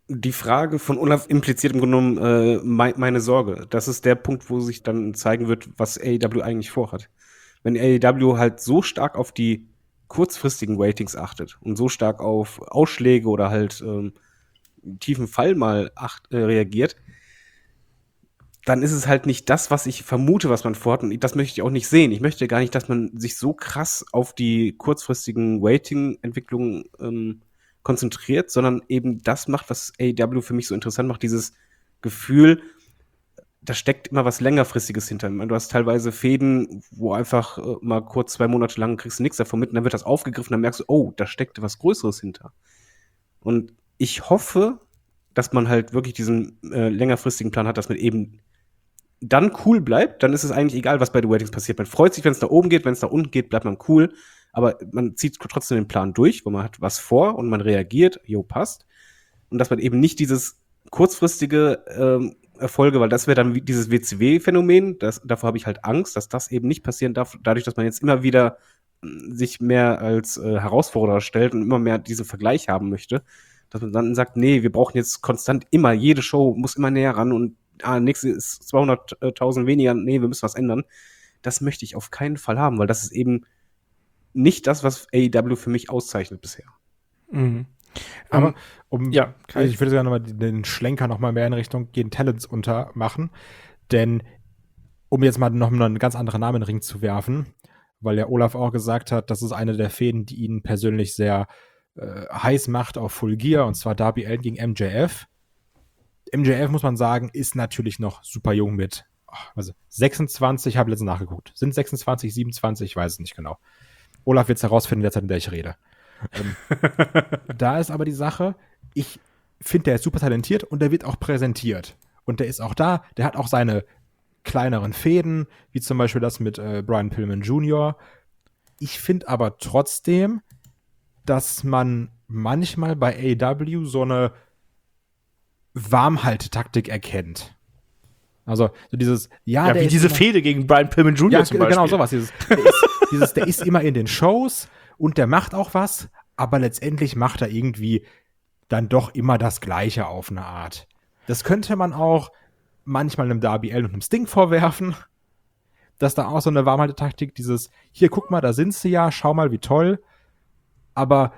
Die Frage von Olaf impliziert im Grunde genommen meine Sorge. Das ist der Punkt, wo sich dann zeigen wird, was AEW eigentlich vorhat. Wenn AEW halt so stark auf die kurzfristigen Ratings achtet und so stark auf Ausschläge oder halt tiefen Fall mal reagiert, dann ist es halt nicht das, was ich vermute, was man vorhat. Und das möchte ich auch nicht sehen. Ich möchte gar nicht, dass man sich so krass auf die kurzfristigen Rating-Entwicklungen konzentriert, sondern eben das macht, was AEW für mich so interessant macht, dieses Gefühl, da steckt immer was längerfristiges hinter. Du hast teilweise Fäden, wo einfach mal kurz 2 Monate lang kriegst du nichts davon mit und dann wird das aufgegriffen, dann merkst du, oh, da steckt was Größeres hinter. Und ich hoffe, dass man halt wirklich diesen längerfristigen Plan hat, dass man eben dann cool bleibt, dann ist es eigentlich egal, was bei den Ratings passiert. Man freut sich, wenn es da oben geht, wenn es da unten geht, bleibt man cool. Aber man zieht trotzdem den Plan durch, wo man hat was vor und man reagiert, jo, passt. Und dass man eben nicht dieses kurzfristige Erfolge, weil das wäre dann dieses WCW-Phänomen, davor habe ich halt Angst, dass das eben nicht passieren darf, dadurch, dass man jetzt immer wieder sich mehr als Herausforderer stellt und immer mehr diesen Vergleich haben möchte, dass man dann sagt, nee, wir brauchen jetzt konstant immer, jede Show muss immer näher ran und nächste ist 200.000 weniger, nee, wir müssen was ändern. Das möchte ich auf keinen Fall haben, weil das ist eben nicht das, was AEW für mich auszeichnet bisher. Mhm. Aber ich würde sogar nochmal den Schlenker nochmal mehr in Richtung gegen Talents untermachen, denn um jetzt mal noch einen ganz anderen Namen in den Ring zu werfen, weil der Olaf auch gesagt hat, das ist eine der Fäden, die ihn persönlich sehr heiß macht auf Full Gear, und zwar Darby Allin gegen MJF. MJF, muss man sagen, ist natürlich noch super jung mit 26, habe letztens nachgeguckt. Sind 26, 27, ich weiß es nicht genau. Olaf wird es herausfinden, derzeit, in der ich rede. Da ist aber die Sache, ich finde, der ist super talentiert und der wird auch präsentiert. Und der ist auch da, der hat auch seine kleineren Fäden, wie zum Beispiel das mit Brian Pillman Jr. Ich finde aber trotzdem, dass man manchmal bei AEW so eine Warmhaltetaktik erkennt. Also so dieses, ja wie diese Fehde gegen Brian Pillman Jr. zum Beispiel. Genau, sowas. Der ist immer in den Shows und der macht auch was, aber letztendlich macht er irgendwie dann doch immer das Gleiche auf eine Art. Das könnte man auch manchmal einem Darby Allin und einem Sting vorwerfen, dass da auch so eine Warmhaltetaktik, dieses, hier, guck mal, da sind sie ja, schau mal, wie toll, aber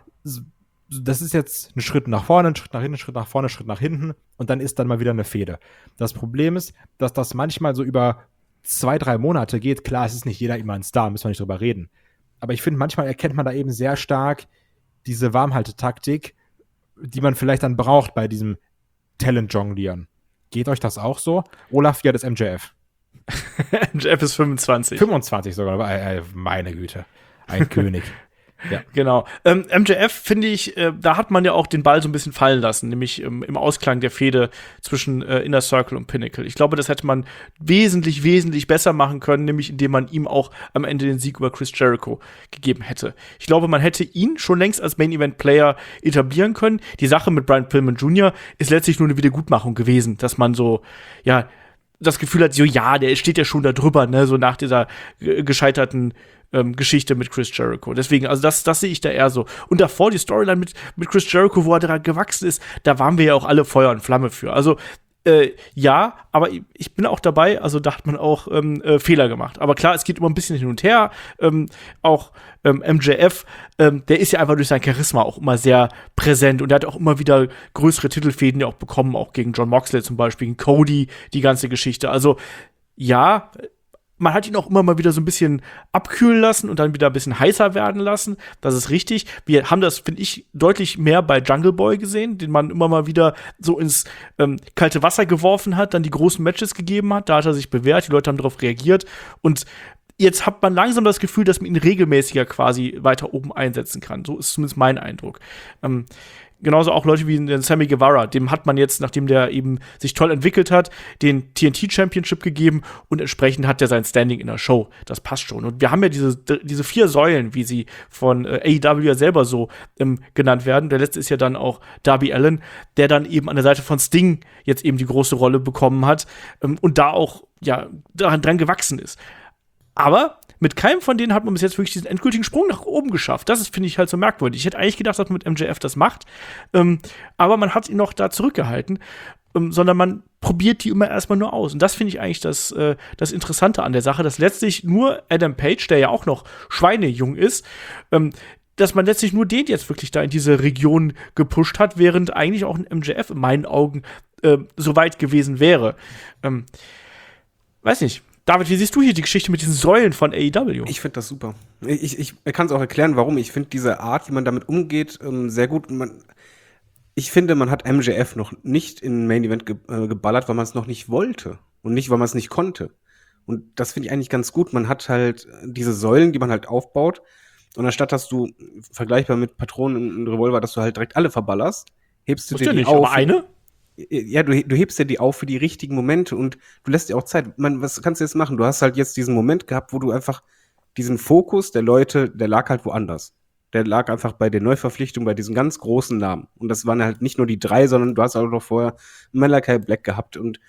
das ist jetzt ein Schritt nach vorne, ein Schritt nach hinten, ein Schritt nach vorne, ein Schritt nach hinten und dann ist dann mal wieder eine Fehde. Das Problem ist, dass das manchmal so über 2-3 Monate geht. Klar, es ist nicht jeder immer ein Star, müssen wir nicht drüber reden. Aber ich finde, manchmal erkennt man da eben sehr stark diese Warmhaltetaktik, die man vielleicht dann braucht bei diesem Talent-Jonglieren. Geht euch das auch so? Olaf, ja, das MJF. MJF ist 25. 25 sogar, meine Güte. Ein König. Ja, genau. MJF, finde ich, da hat man ja auch den Ball so ein bisschen fallen lassen, nämlich im Ausklang der Fehde zwischen Inner Circle und Pinnacle. Ich glaube, das hätte man wesentlich, wesentlich besser machen können, nämlich indem man ihm auch am Ende den Sieg über Chris Jericho gegeben hätte. Ich glaube, man hätte ihn schon längst als Main-Event-Player etablieren können. Die Sache mit Brian Pillman Jr. ist letztlich nur eine Wiedergutmachung gewesen, dass man so, ja, das Gefühl hat, so, ja, der steht ja schon da drüber, ne, so nach dieser gescheiterten Geschichte mit Chris Jericho. Deswegen, also das sehe ich da eher so. Und davor die Storyline mit Chris Jericho, wo er daran gewachsen ist, da waren wir ja auch alle Feuer und Flamme für. Also ja, aber ich bin auch dabei, also da hat man auch Fehler gemacht. Aber klar, es geht immer ein bisschen hin und her. Auch MJF, der ist ja einfach durch sein Charisma auch immer sehr präsent und er hat auch immer wieder größere Titelfäden ja auch bekommen, auch gegen Jon Moxley zum Beispiel, gegen Cody, die ganze Geschichte. Also ja, man hat ihn auch immer mal wieder so ein bisschen abkühlen lassen und dann wieder ein bisschen heißer werden lassen. Das ist richtig. Wir haben das, finde ich, deutlich mehr bei Jungle Boy gesehen, den man immer mal wieder so ins kalte Wasser geworfen hat, dann die großen Matches gegeben hat. Da hat er sich bewährt, die Leute haben darauf reagiert. Und jetzt hat man langsam das Gefühl, dass man ihn regelmäßiger quasi weiter oben einsetzen kann. So ist zumindest mein Eindruck. Genauso auch Leute wie den Sammy Guevara, dem hat man jetzt, nachdem der eben sich toll entwickelt hat, den TNT Championship gegeben und entsprechend hat er sein Standing in der Show. Das passt schon. Und wir haben ja diese 4 Säulen, wie sie von AEW ja selber so genannt werden. Der letzte ist ja dann auch Darby Allin, der dann eben an der Seite von Sting jetzt eben die große Rolle bekommen hat und da auch ja dran gewachsen ist. Aber mit keinem von denen hat man bis jetzt wirklich diesen endgültigen Sprung nach oben geschafft. Das finde ich halt so merkwürdig. Ich hätte eigentlich gedacht, dass man mit MJF das macht. Aber man hat ihn noch da zurückgehalten. Sondern man probiert die immer erstmal nur aus. Und das finde ich eigentlich das Interessante an der Sache, dass letztlich nur Adam Page, der ja auch noch schweinejung ist, dass man letztlich nur den jetzt wirklich da in diese Region gepusht hat, während eigentlich auch ein MJF in meinen Augen so weit gewesen wäre. Weiß nicht. David, wie siehst du hier die Geschichte mit diesen Säulen von AEW? Ich finde das super. Ich kann es auch erklären, warum. Ich finde diese Art, wie man damit umgeht, sehr gut. Ich finde, man hat MJF noch nicht in Main Event geballert, weil man es noch nicht wollte und nicht, weil man es nicht konnte. Und das finde ich eigentlich ganz gut. Man hat halt diese Säulen, die man halt aufbaut. Und anstatt, dass du vergleichbar mit Patronen und Revolver, dass du halt direkt alle verballerst, hebst du dir die auf. Aber eine? Ja, du hebst dir die auf für die richtigen Momente und du lässt dir auch Zeit. Was kannst du jetzt machen? Du hast halt jetzt diesen Moment gehabt, wo du einfach diesen Fokus der Leute, der lag halt woanders. Der lag einfach bei der Neuverpflichtung, bei diesen ganz großen Namen. Und das waren halt nicht nur die 3, sondern du hast auch noch vorher Malachi Black gehabt. Und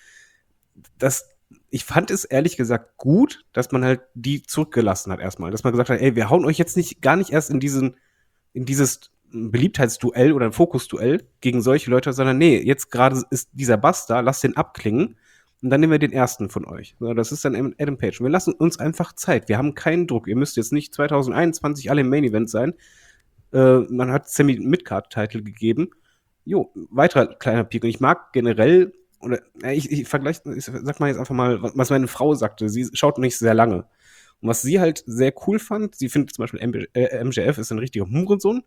ich fand es ehrlich gesagt gut, dass man halt die zurückgelassen hat erstmal. Dass man gesagt hat, ey, wir hauen euch jetzt gar nicht erst in dieses Beliebtheitsduell oder ein Fokusduell gegen solche Leute, sondern nee, jetzt gerade ist dieser Bass da, lasst den abklingen und dann nehmen wir den ersten von euch. Das ist dann Adam Page. Wir lassen uns einfach Zeit. Wir haben keinen Druck. Ihr müsst jetzt nicht 2021 alle im Main Event sein. Man hat Sammy Midcard-Titel gegeben. Jo, weiterer kleiner Peak. Und ich mag generell, oder ich sag mal jetzt einfach mal, was meine Frau sagte. Sie schaut nicht sehr lange. Und was sie halt sehr cool fand, sie findet zum Beispiel MJF ist ein richtiger Hurensohn.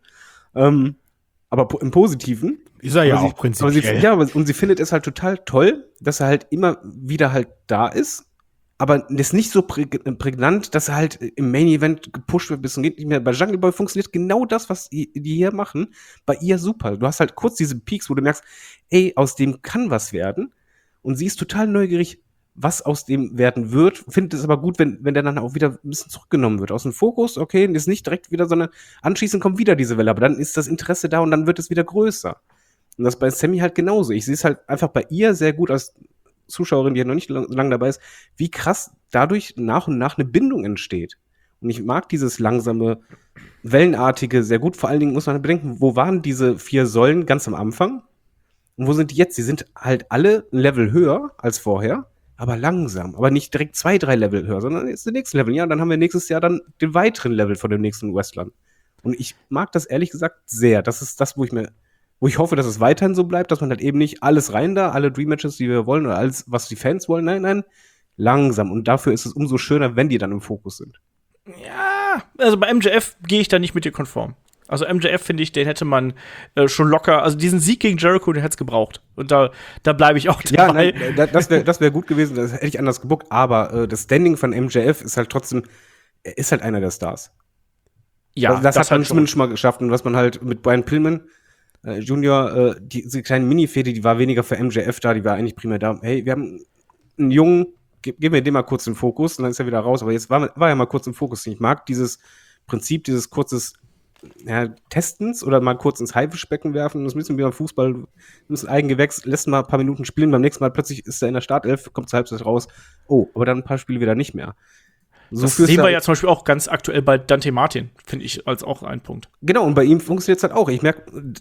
Aber im Positiven. Ist er ja auch prinzipiell. Und sie findet es halt total toll, dass er halt immer wieder halt da ist, aber das ist nicht so prägnant, dass er halt im Main Event gepusht wird bis und geht nicht mehr. Bei Jungle Boy funktioniert genau das, was die hier machen, bei ihr super. Du hast halt kurz diese Peaks, wo du merkst, ey, aus dem kann was werden. Und sie ist total neugierig, was aus dem werden wird, findet es aber gut, wenn der dann auch wieder ein bisschen zurückgenommen wird. Aus dem Fokus, okay, ist nicht direkt wieder, sondern anschließend kommt wieder diese Welle, aber dann ist das Interesse da und dann wird es wieder größer. Und das bei Sammy halt genauso. Ich sehe es halt einfach bei ihr sehr gut als Zuschauerin, die ja noch nicht lange dabei ist, wie krass dadurch nach und nach eine Bindung entsteht. Und ich mag dieses langsame, wellenartige sehr gut. Vor allen Dingen muss man bedenken, wo waren diese 4 Säulen ganz am Anfang? Und wo sind die jetzt? Sie sind halt alle ein Level höher als vorher, aber langsam, aber nicht direkt 2, 3 Level höher, sondern jetzt der nächste Level. Ja, dann haben wir nächstes Jahr dann den weiteren Level von dem nächsten Wrestlern. Und ich mag das ehrlich gesagt sehr. Das ist das, wo ich hoffe, dass es weiterhin so bleibt, dass man halt eben nicht alles rein da, alle Dream Matches, die wir wollen oder alles, was die Fans wollen. Nein, langsam. Und dafür ist es umso schöner, wenn die dann im Fokus sind. Ja, also bei MJF gehe ich da nicht mit dir konform. Also MJF, finde ich, den hätte man schon locker, also diesen Sieg gegen Jericho, den hätte es gebraucht. Und da bleibe ich auch dabei. Ja, nein, das wär gut gewesen, das hätte ich anders gebuckt, aber das Standing von MJF ist halt trotzdem, er ist halt einer der Stars. Ja, das hat man zumindest schon mal geschafft. Und was man halt mit Brian Pillman Junior, diese kleine Mini-Fehde, die war weniger für MJF da, die war eigentlich primär da. Hey, wir haben einen Jungen, geben wir dem mal kurz den Fokus und dann ist er wieder raus. Aber jetzt war er mal kurz im Fokus. Ich mag dieses Prinzip, dieses kurzes Testens oder mal kurz ins Haifischbecken werfen. Das müssen wir beim Fußball, müssen Eigengewächs, lässt mal ein paar Minuten spielen, beim nächsten Mal plötzlich ist er in der Startelf, kommt zur Halbzeit raus. Oh, aber dann ein paar Spiele wieder nicht mehr. So das sehen wir ja zum Beispiel auch ganz aktuell bei Dante Martin, finde ich, als auch ein Punkt. Genau, und bei ihm funktioniert es halt auch. Ich merke,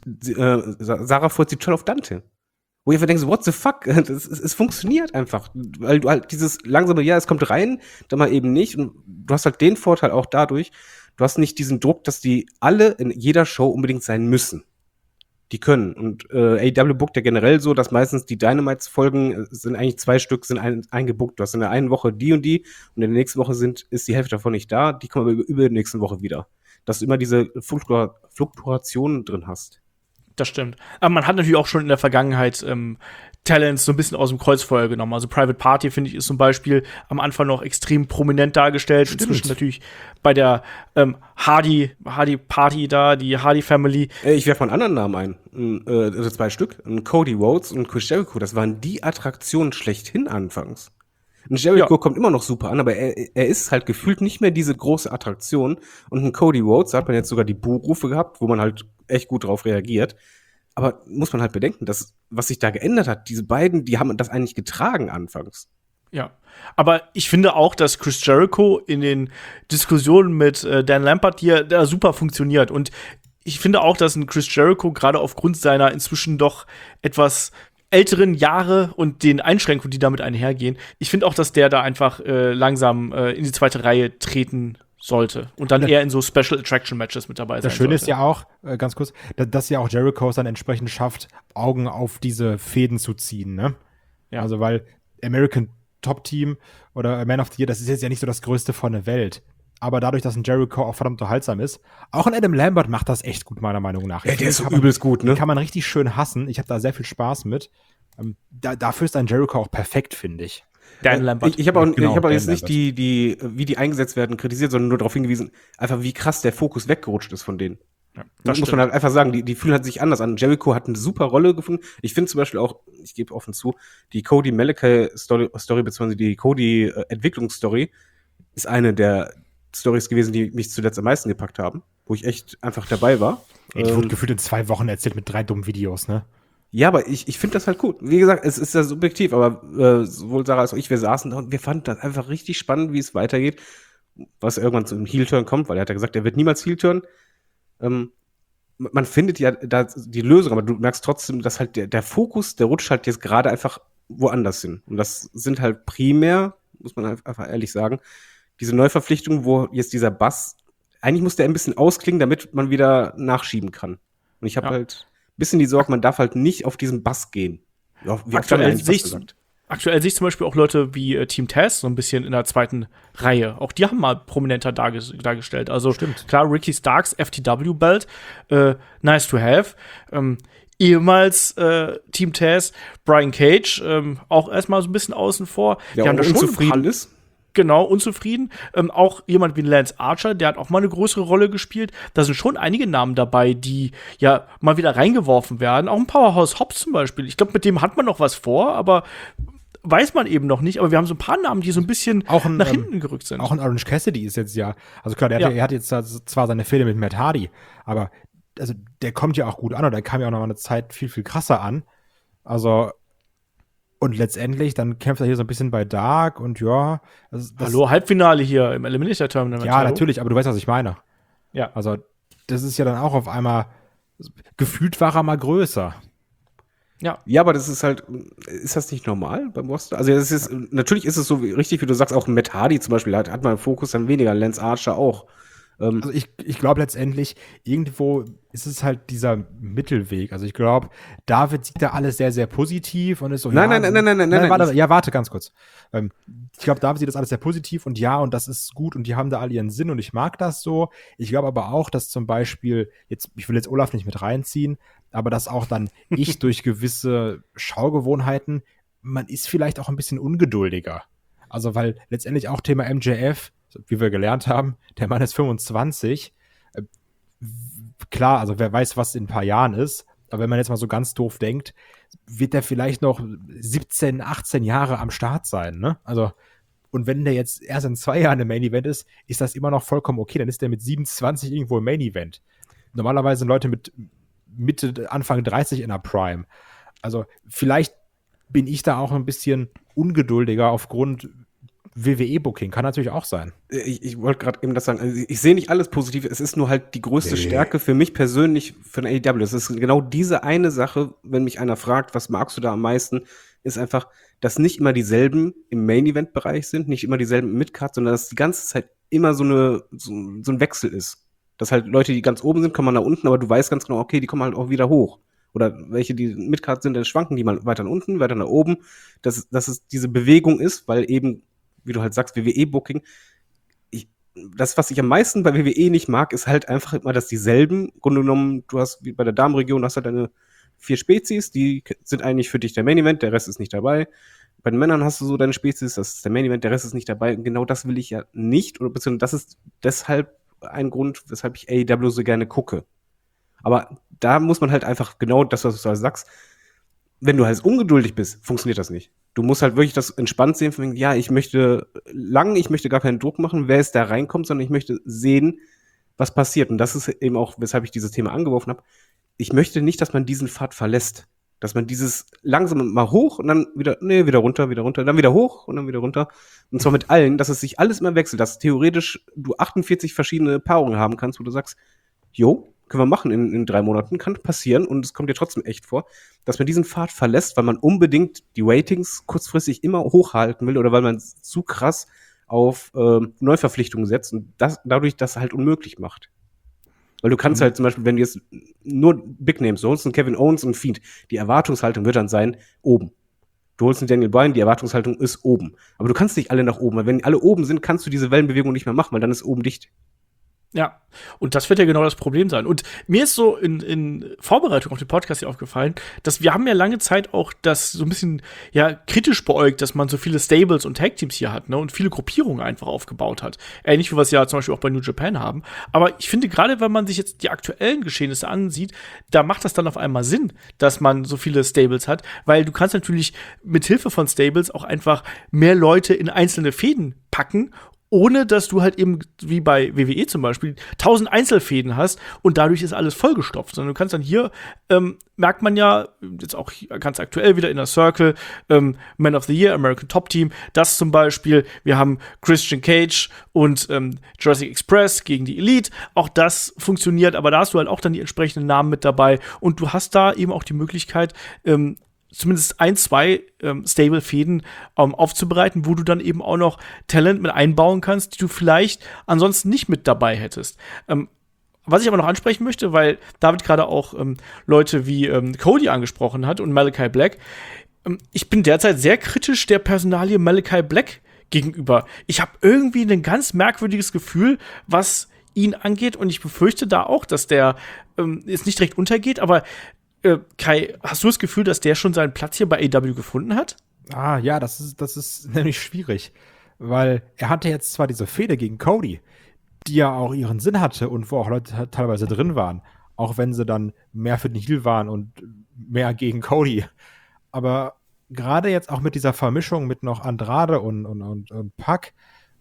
Sarah freut sich toll auf Dante. Wo ihr denkst, what the fuck? Es funktioniert einfach. Weil du halt dieses langsame, ja, es kommt rein, dann mal eben nicht. Und du hast halt den Vorteil auch dadurch, du hast nicht diesen Druck, dass die alle in jeder Show unbedingt sein müssen. Die können. Und AEW bookt ja generell so, dass meistens die Dynamites-Folgen sind eigentlich 2 Stück, sind eingebuckt. Du hast in der einen Woche die und in der nächsten Woche ist die Hälfte davon nicht da, die kommen aber über die nächste Woche wieder. Dass du immer diese Fluktuationen drin hast. Das stimmt. Aber man hat natürlich auch schon in der Vergangenheit Talents so ein bisschen aus dem Kreuzfeuer genommen. Also Private Party, finde ich, ist zum Beispiel am Anfang noch extrem prominent dargestellt. Stimmt. Inzwischen natürlich bei der Hardy Party da, die Hardy Family. Ich werfe mal einen anderen Namen ein. Also 2 Stück. Cody Rhodes und Chris Jericho. Das waren die Attraktionen schlechthin anfangs. Ein Jericho kommt immer noch super an, aber er ist halt gefühlt nicht mehr diese große Attraktion. Und ein Cody Rhodes, da hat man jetzt sogar die Buhrufe gehabt, wo man halt echt gut drauf reagiert. Aber muss man halt bedenken, dass, was sich da geändert hat, diese beiden, die haben das eigentlich getragen anfangs. Ja, aber ich finde auch, dass Chris Jericho in den Diskussionen mit Dan Lambert hier da super funktioniert. Und ich finde auch, dass ein Chris Jericho gerade aufgrund seiner inzwischen doch etwas älteren Jahre und den Einschränkungen, die damit einhergehen, ich finde auch, dass der da einfach langsam in die zweite Reihe treten sollte und dann eher in so Special Attraction Matches mit dabei sein Das Schöne sollte. ist ja auch, ganz kurz, dass ja auch Jericho es dann entsprechend schafft, Augen auf diese Fäden zu ziehen, ne? Ja. Also, weil American Top Team oder Man of the Year, das ist jetzt ja nicht so das Größte von der Welt. Aber dadurch, dass ein Jericho auch verdammt unterhaltsam ist, auch ein Adam Lambert macht das echt gut, meiner Meinung nach. Ja, der ist so Kann man- übelst gut, ne? Den kann man richtig schön hassen. Ich habe da sehr viel Spaß mit. Dafür ist ein Jericho auch perfekt, finde ich. Dan Lambert. Ich habe auch, Genau, ich hab auch Dan jetzt nicht wie die eingesetzt werden, kritisiert, sondern nur darauf hingewiesen, einfach wie krass der Fokus weggerutscht ist von denen. das Das muss stimmt. man halt einfach sagen, die fühlen halt sich anders an. Jericho hat eine super Rolle gefunden. Ich finde zum Beispiel auch, ich gebe offen zu, die Cody Malachi-Story, beziehungsweise die Cody-Entwicklungsstory ist eine der Stories gewesen, die mich zuletzt am meisten gepackt haben, wo ich echt einfach dabei war. Ey, die wurde gefühlt in 2 Wochen erzählt mit 3 dummen Videos, ne? Ja, aber ich finde das halt gut. Wie gesagt, es ist ja subjektiv, aber sowohl Sarah als auch ich, wir saßen da und wir fanden das einfach richtig spannend, wie es weitergeht, was irgendwann zu einem Heel-Turn kommt, weil er hat ja gesagt, er wird niemals Heel-Turn. Man findet ja da die Lösung, aber du merkst trotzdem, dass halt der Fokus, der rutscht halt jetzt gerade einfach woanders hin. Und das sind halt primär, muss man einfach ehrlich sagen, diese Neuverpflichtungen, wo jetzt dieser Bass, eigentlich muss der ein bisschen ausklingen, damit man wieder nachschieben kann. Und ich habe halt ein bisschen die Sorge, man darf halt nicht auf diesen Bass gehen. Ja, wie oft hat er eigentlich was gesagt? Aktuell sehe ich zum Beispiel auch Leute wie Team Taz so ein bisschen in der zweiten Reihe. Auch die haben mal prominenter dargestellt. Also klar, Ricky Starks FTW-Belt, nice to have. Ehemals Team Taz, Brian Cage, auch erstmal so ein bisschen außen vor. Ja, die haben da schon unzufrieden ist. Genau, unzufrieden. Auch jemand wie Lance Archer, der hat auch mal eine größere Rolle gespielt. Da sind schon einige Namen dabei, die ja mal wieder reingeworfen werden. Auch ein Powerhouse Hobbs zum Beispiel. Ich glaube, mit dem hat man noch was vor, aber weiß man eben noch nicht. Aber wir haben so ein paar Namen, die so ein bisschen Auch ein, nach hinten gerückt sind. Auch ein Orange Cassidy ist jetzt ja, also klar, er hat jetzt zwar seine Fehde mit Matt Hardy, aber also der kommt ja auch gut an und der kam ja auch noch mal eine Zeit viel, viel krasser an. Also und letztendlich, dann kämpft er hier so ein bisschen bei Dark und ja. Hallo, Halbfinale hier im Eliminator Tournament. Ja, natürlich, aber du weißt, was ich meine. Ja. Also, das ist ja dann auch auf einmal, gefühlt war er mal größer. Ja, aber das ist halt, ist das nicht normal beim Roster? Also, das ist, natürlich ist es so richtig, wie du sagst, auch Matt Hardy zum Beispiel hat mal einen Fokus, dann weniger, Lance Archer auch. Also ich glaube letztendlich, irgendwo ist es halt dieser Mittelweg. Also ich glaube, David sieht da alles sehr, sehr positiv und ist so, Nein. Warte ganz kurz. Ich glaube, David sieht das alles sehr positiv und ja, und das ist gut und die haben da alle ihren Sinn und ich mag das so. Ich glaube aber auch, dass zum Beispiel, ich will jetzt Olaf nicht mit reinziehen, aber dass auch dann ich durch gewisse Schaugewohnheiten, man ist vielleicht auch ein bisschen ungeduldiger. Also weil letztendlich auch Thema MJF, wie wir gelernt haben, der Mann ist 25. Klar, also wer weiß, was in ein paar Jahren ist. Aber wenn man jetzt mal so ganz doof denkt, wird der vielleicht noch 17, 18 Jahre am Start sein, ne? Also, und wenn der jetzt erst in 2 Jahren im Main Event ist das immer noch vollkommen okay. Dann ist der mit 27 irgendwo im Main Event. Normalerweise sind Leute mit Mitte, Anfang 30 in der Prime. Also, vielleicht bin ich da auch ein bisschen ungeduldiger aufgrund WWE-Booking, kann natürlich auch sein. Ich wollte gerade eben das sagen, also ich sehe nicht alles positiv, es ist nur halt die größte Stärke für mich persönlich für den AEW. Es ist genau diese eine Sache, wenn mich einer fragt, was magst du da am meisten, ist einfach, dass nicht immer dieselben im Main-Event-Bereich sind, nicht immer dieselben im Mid-Card, sondern dass die ganze Zeit immer so ein Wechsel ist. Dass halt Leute, die ganz oben sind, kommen mal nach unten, aber du weißt ganz genau, okay, die kommen halt auch wieder hoch. Oder welche, die Mid-Card sind, dann schwanken die mal weiter nach unten, weiter nach oben. Dass es diese Bewegung ist, weil eben, wie du halt sagst, WWE-Booking. Das, was ich am meisten bei WWE nicht mag, ist halt einfach immer, dass dieselben, im Grunde genommen, du hast wie bei der Damenregion, du hast halt deine 4 Spezies, die sind eigentlich für dich der Main Event, der Rest ist nicht dabei. Bei den Männern hast du so deine Spezies, das ist der Main Event, der Rest ist nicht dabei. Und genau das will ich ja nicht, oder beziehungsweise das ist deshalb ein Grund, weshalb ich AEW so gerne gucke. Aber da muss man halt einfach genau das, was du halt sagst, wenn du halt ungeduldig bist, funktioniert das nicht. Du musst halt wirklich das entspannt sehen, von, ja, ich möchte gar keinen Druck machen, wer es da reinkommt, sondern ich möchte sehen, was passiert. Und das ist eben auch, weshalb ich dieses Thema angeworfen habe. Ich möchte nicht, dass man diesen Pfad verlässt. Dass man dieses langsam mal hoch und dann wieder runter, dann wieder hoch und dann wieder runter. Und zwar mit allen, dass es sich alles immer wechselt, dass theoretisch du 48 verschiedene Paarungen haben kannst, wo du sagst, jo, können wir machen in 3 Monaten, kann passieren und es kommt dir trotzdem echt vor, dass man diesen Pfad verlässt, weil man unbedingt die Ratings kurzfristig immer hochhalten will oder weil man zu krass auf Neuverpflichtungen setzt und dadurch das halt unmöglich macht. Weil du kannst halt zum Beispiel, wenn du jetzt nur Big Names holst, einen Kevin Owens und Fiend, die Erwartungshaltung wird dann sein, oben. Du holst einen Daniel Bryan, die Erwartungshaltung ist oben. Aber du kannst nicht alle nach oben, weil wenn alle oben sind, kannst du diese Wellenbewegung nicht mehr machen, weil dann ist oben dicht. Ja, und das wird ja genau das Problem sein. Und mir ist so in Vorbereitung auf den Podcast hier aufgefallen, dass wir haben ja lange Zeit auch das so ein bisschen kritisch beäugt, dass man so viele Stables und Tag-Teams hier hat, ne, und viele Gruppierungen einfach aufgebaut hat. Ähnlich wie wir es ja zum Beispiel auch bei New Japan haben. Aber ich finde, gerade wenn man sich jetzt die aktuellen Geschehnisse ansieht, da macht das dann auf einmal Sinn, dass man so viele Stables hat, weil du kannst natürlich mit Hilfe von Stables auch einfach mehr Leute in einzelne Fäden packen, ohne dass du halt eben, wie bei WWE zum Beispiel, 1000 Einzelfäden hast und dadurch ist alles vollgestopft. Sondern du kannst dann hier, merkt man ja, jetzt auch ganz aktuell wieder in der Circle, Man of the Year, American Top Team, das zum Beispiel, wir haben Christian Cage und Jurassic Express gegen die Elite, auch das funktioniert, aber da hast du halt auch dann die entsprechenden Namen mit dabei und du hast da eben auch die Möglichkeit, zumindest 1, 2 Stable-Fäden aufzubereiten, wo du dann eben auch noch Talent mit einbauen kannst, die du vielleicht ansonsten nicht mit dabei hättest. Was ich aber noch ansprechen möchte, weil David gerade auch Leute wie Cody angesprochen hat und Malachi Black. Ich bin derzeit sehr kritisch der Personalie Malachi Black gegenüber. Ich habe irgendwie ein ganz merkwürdiges Gefühl, was ihn angeht und ich befürchte da auch, dass der jetzt nicht direkt untergeht, aber Kai, hast du das Gefühl, dass der schon seinen Platz hier bei AEW gefunden hat? Ja, das ist nämlich schwierig, weil er hatte jetzt zwar diese Fehde gegen Cody, die ja auch ihren Sinn hatte und wo auch Leute teilweise drin waren, auch wenn sie dann mehr für den Heel waren und mehr gegen Cody. Aber gerade jetzt auch mit dieser Vermischung mit noch Andrade und Pac,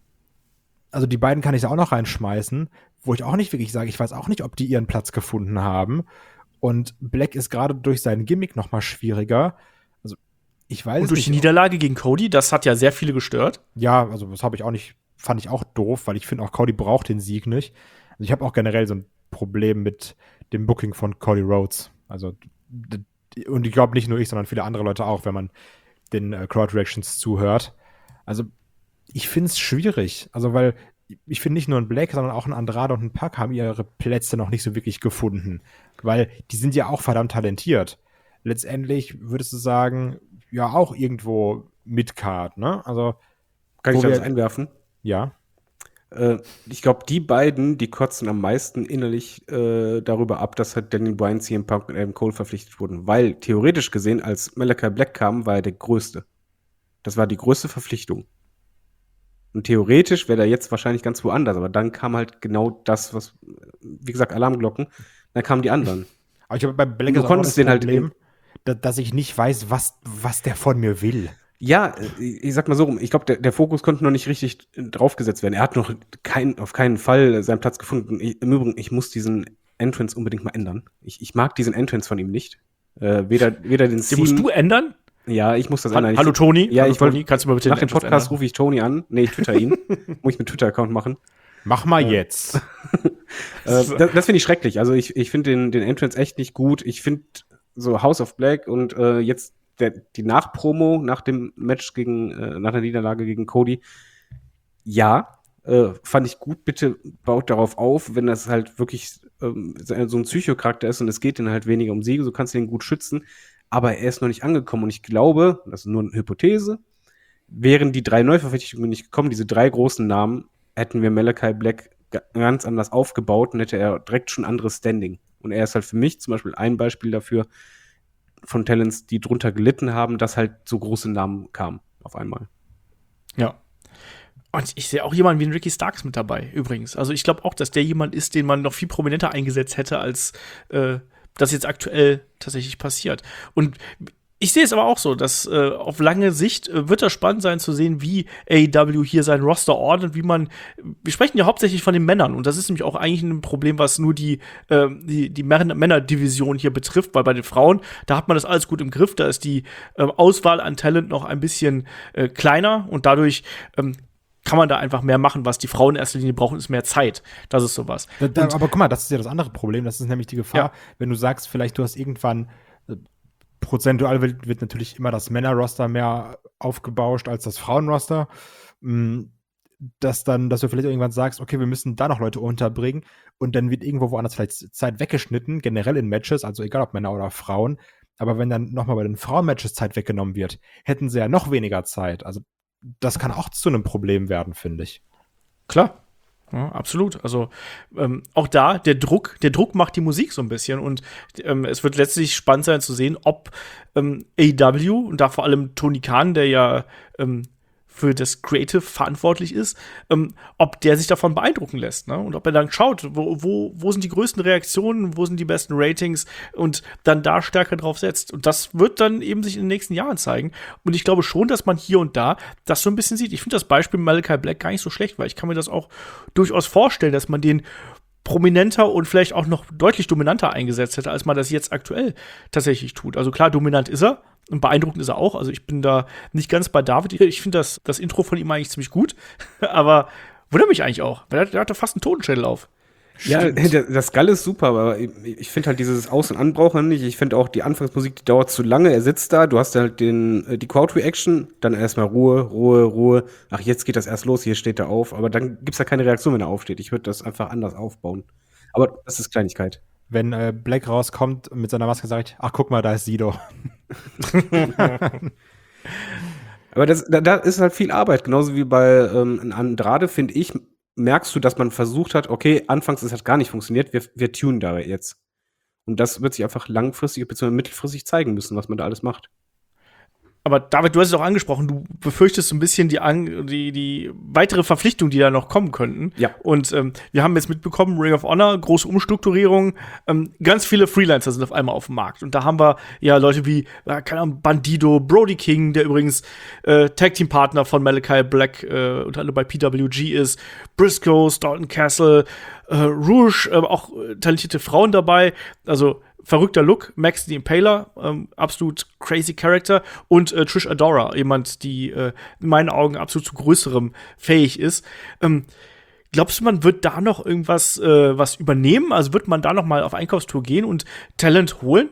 also die beiden kann ich da auch noch reinschmeißen, wo ich auch nicht wirklich sage, ich weiß auch nicht, ob die ihren Platz gefunden haben. Und Black ist gerade durch seinen Gimmick noch mal schwieriger. Also, ich weiß und durch nicht, die Niederlage gegen Cody, das hat ja sehr viele gestört. Ja, also das fand ich auch doof, weil ich finde auch, Cody braucht den Sieg nicht. Also ich habe auch generell so ein Problem mit dem Booking von Cody Rhodes. Also, und ich glaube nicht nur ich, sondern viele andere Leute auch, wenn man den Crowd Reactions zuhört. Also, ich finde es schwierig. Also, weil ich finde nicht nur ein Black, sondern auch ein Andrade und ein Pac haben ihre Plätze noch nicht so wirklich gefunden. Weil die sind ja auch verdammt talentiert. Letztendlich würdest du sagen, ja, auch irgendwo Midcard, ne? Also, kann ich da was einwerfen? Ja. Ich glaube, die beiden, die kotzen am meisten innerlich darüber ab, dass halt Daniel Bryan, CM Punk und Adam Cole verpflichtet wurden. Weil theoretisch gesehen, als Malachi Black kam, war er der Größte. Das war die größte Verpflichtung. Und theoretisch wäre er jetzt wahrscheinlich ganz woanders, aber dann kam halt genau das, was, wie gesagt, Alarmglocken, dann kamen die anderen. Aber ich habe bei Black du auch konntest das den halt Problem, dass ich nicht weiß, was der von mir will. Ja, ich sag mal so rum, ich glaube, der Fokus konnte noch nicht richtig draufgesetzt werden. Er hat noch auf keinen Fall seinen Platz gefunden. Im Übrigen, ich muss diesen Entrance unbedingt mal ändern. Ich mag diesen Entrance von ihm nicht. Weder den Den musst du ändern? Ja, ich muss das ändern. Hallo Toni. Ja, Hallo, Toni. Kannst du mal bitte nach dem Podcast rufe ich Toni an. Nee, ich twitter ihn. Muss ich mit Twitter-Account machen. Mach mal jetzt. Das finde ich schrecklich. Also ich finde den Entrance echt nicht gut. Ich finde so House of Black und jetzt die Nachpromo nach dem Match nach der Niederlage gegen Cody, ja, fand ich gut. Bitte baut darauf auf, wenn das halt wirklich so ein Psychocharakter ist und es geht dann halt weniger um Siege, so kannst du den gut schützen. Aber er ist noch nicht angekommen und ich glaube, das ist nur eine Hypothese, wären die 3 Neuverpflichtungen nicht gekommen, diese 3 großen Namen, hätten wir Malachi Black ganz anders aufgebaut und hätte er direkt schon anderes Standing. Und er ist halt für mich zum Beispiel ein Beispiel dafür von Talents, die drunter gelitten haben, dass halt so große Namen kamen auf einmal. Ja. Und ich sehe auch jemanden wie einen Ricky Starks mit dabei, übrigens. Also ich glaube auch, dass der jemand ist, den man noch viel prominenter eingesetzt hätte, als das jetzt aktuell tatsächlich passiert. Und Ich sehe es aber auch so, dass auf lange Sicht wird das spannend sein zu sehen, wie AEW hier sein Roster ordnet, wir sprechen ja hauptsächlich von den Männern und das ist nämlich auch eigentlich ein Problem, was nur die Männerdivision hier betrifft, weil bei den Frauen, da hat man das alles gut im Griff, da ist die Auswahl an Talent noch ein bisschen kleiner und dadurch kann man da einfach mehr machen. Was die Frauen in erster Linie brauchen, ist mehr Zeit. Das ist sowas. Aber guck mal, das ist ja das andere Problem, das ist nämlich die Gefahr, wenn du sagst, vielleicht du hast irgendwann prozentual wird natürlich immer das Männerroster mehr aufgebauscht als das Frauenroster. Dass du vielleicht irgendwann sagst, okay, wir müssen da noch Leute unterbringen und dann wird irgendwo woanders vielleicht Zeit weggeschnitten, generell in Matches, also egal ob Männer oder Frauen. Aber wenn dann nochmal bei den Frauenmatches Zeit weggenommen wird, hätten sie ja noch weniger Zeit. Also das kann auch zu einem Problem werden, finde ich. Klar. Ja, absolut. Also auch da, der Druck macht die Musik so ein bisschen und es wird letztlich spannend sein zu sehen, ob AEW und da vor allem Tony Khan, der ja für das Creative verantwortlich ist, ob der sich davon beeindrucken lässt, ne? Und ob er dann schaut, wo sind die größten Reaktionen, wo sind die besten Ratings und dann da stärker drauf setzt. Und das wird dann eben sich in den nächsten Jahren zeigen. Und ich glaube schon, dass man hier und da das so ein bisschen sieht. Ich finde das Beispiel Malachi Black gar nicht so schlecht, weil ich kann mir das auch durchaus vorstellen, dass man den prominenter und vielleicht auch noch deutlich dominanter eingesetzt hätte, als man das jetzt aktuell tatsächlich tut. Also klar, dominant ist er und beeindruckend ist er auch. Also ich bin da nicht ganz bei David. Ich finde das Intro von ihm eigentlich ziemlich gut, aber wundert mich eigentlich auch, weil der hat doch fast einen Totenschädel auf. Ja, das Skull ist super, aber ich finde halt dieses Aus- und Anbrauchen nicht. Ich finde auch die Anfangsmusik, die dauert zu lange. Er sitzt da, du hast halt die Crowd-Reaction, dann erstmal Ruhe. Ach, jetzt geht das erst los, hier steht er auf. Aber dann gibt's ja keine Reaktion, wenn er aufsteht. Ich würde das einfach anders aufbauen. Aber das ist Kleinigkeit. Wenn Black rauskommt mit seiner Maske, sage ich, ach, guck mal, da ist Sido. Aber da ist halt viel Arbeit. Genauso wie bei Andrade, finde ich, merkst du, dass man versucht hat, okay, anfangs es hat gar nicht funktioniert, wir tunen da jetzt. Und das wird sich einfach langfristig bzw. mittelfristig zeigen müssen, was man da alles macht. Aber David, du hast es auch angesprochen, du befürchtest so ein bisschen die weitere Verpflichtung, die da noch kommen könnten. Ja. Und wir haben jetzt mitbekommen, Ring of Honor, große Umstrukturierung, ganz viele Freelancer sind auf einmal auf dem Markt. Und da haben wir ja Leute wie, keine Ahnung, Bandido, Brody King, der übrigens Tag-Team-Partner von Malachi Black, unter anderem bei PWG ist, Briscoes, Dalton Castle, Rouge, auch talentierte Frauen dabei, also verrückter Look, Max the Impaler, absolut crazy Character und Trish Adora, jemand, die in meinen Augen absolut zu größerem fähig ist. Glaubst du, man wird da noch irgendwas was übernehmen? Also wird man da noch mal auf Einkaufstour gehen und Talent holen?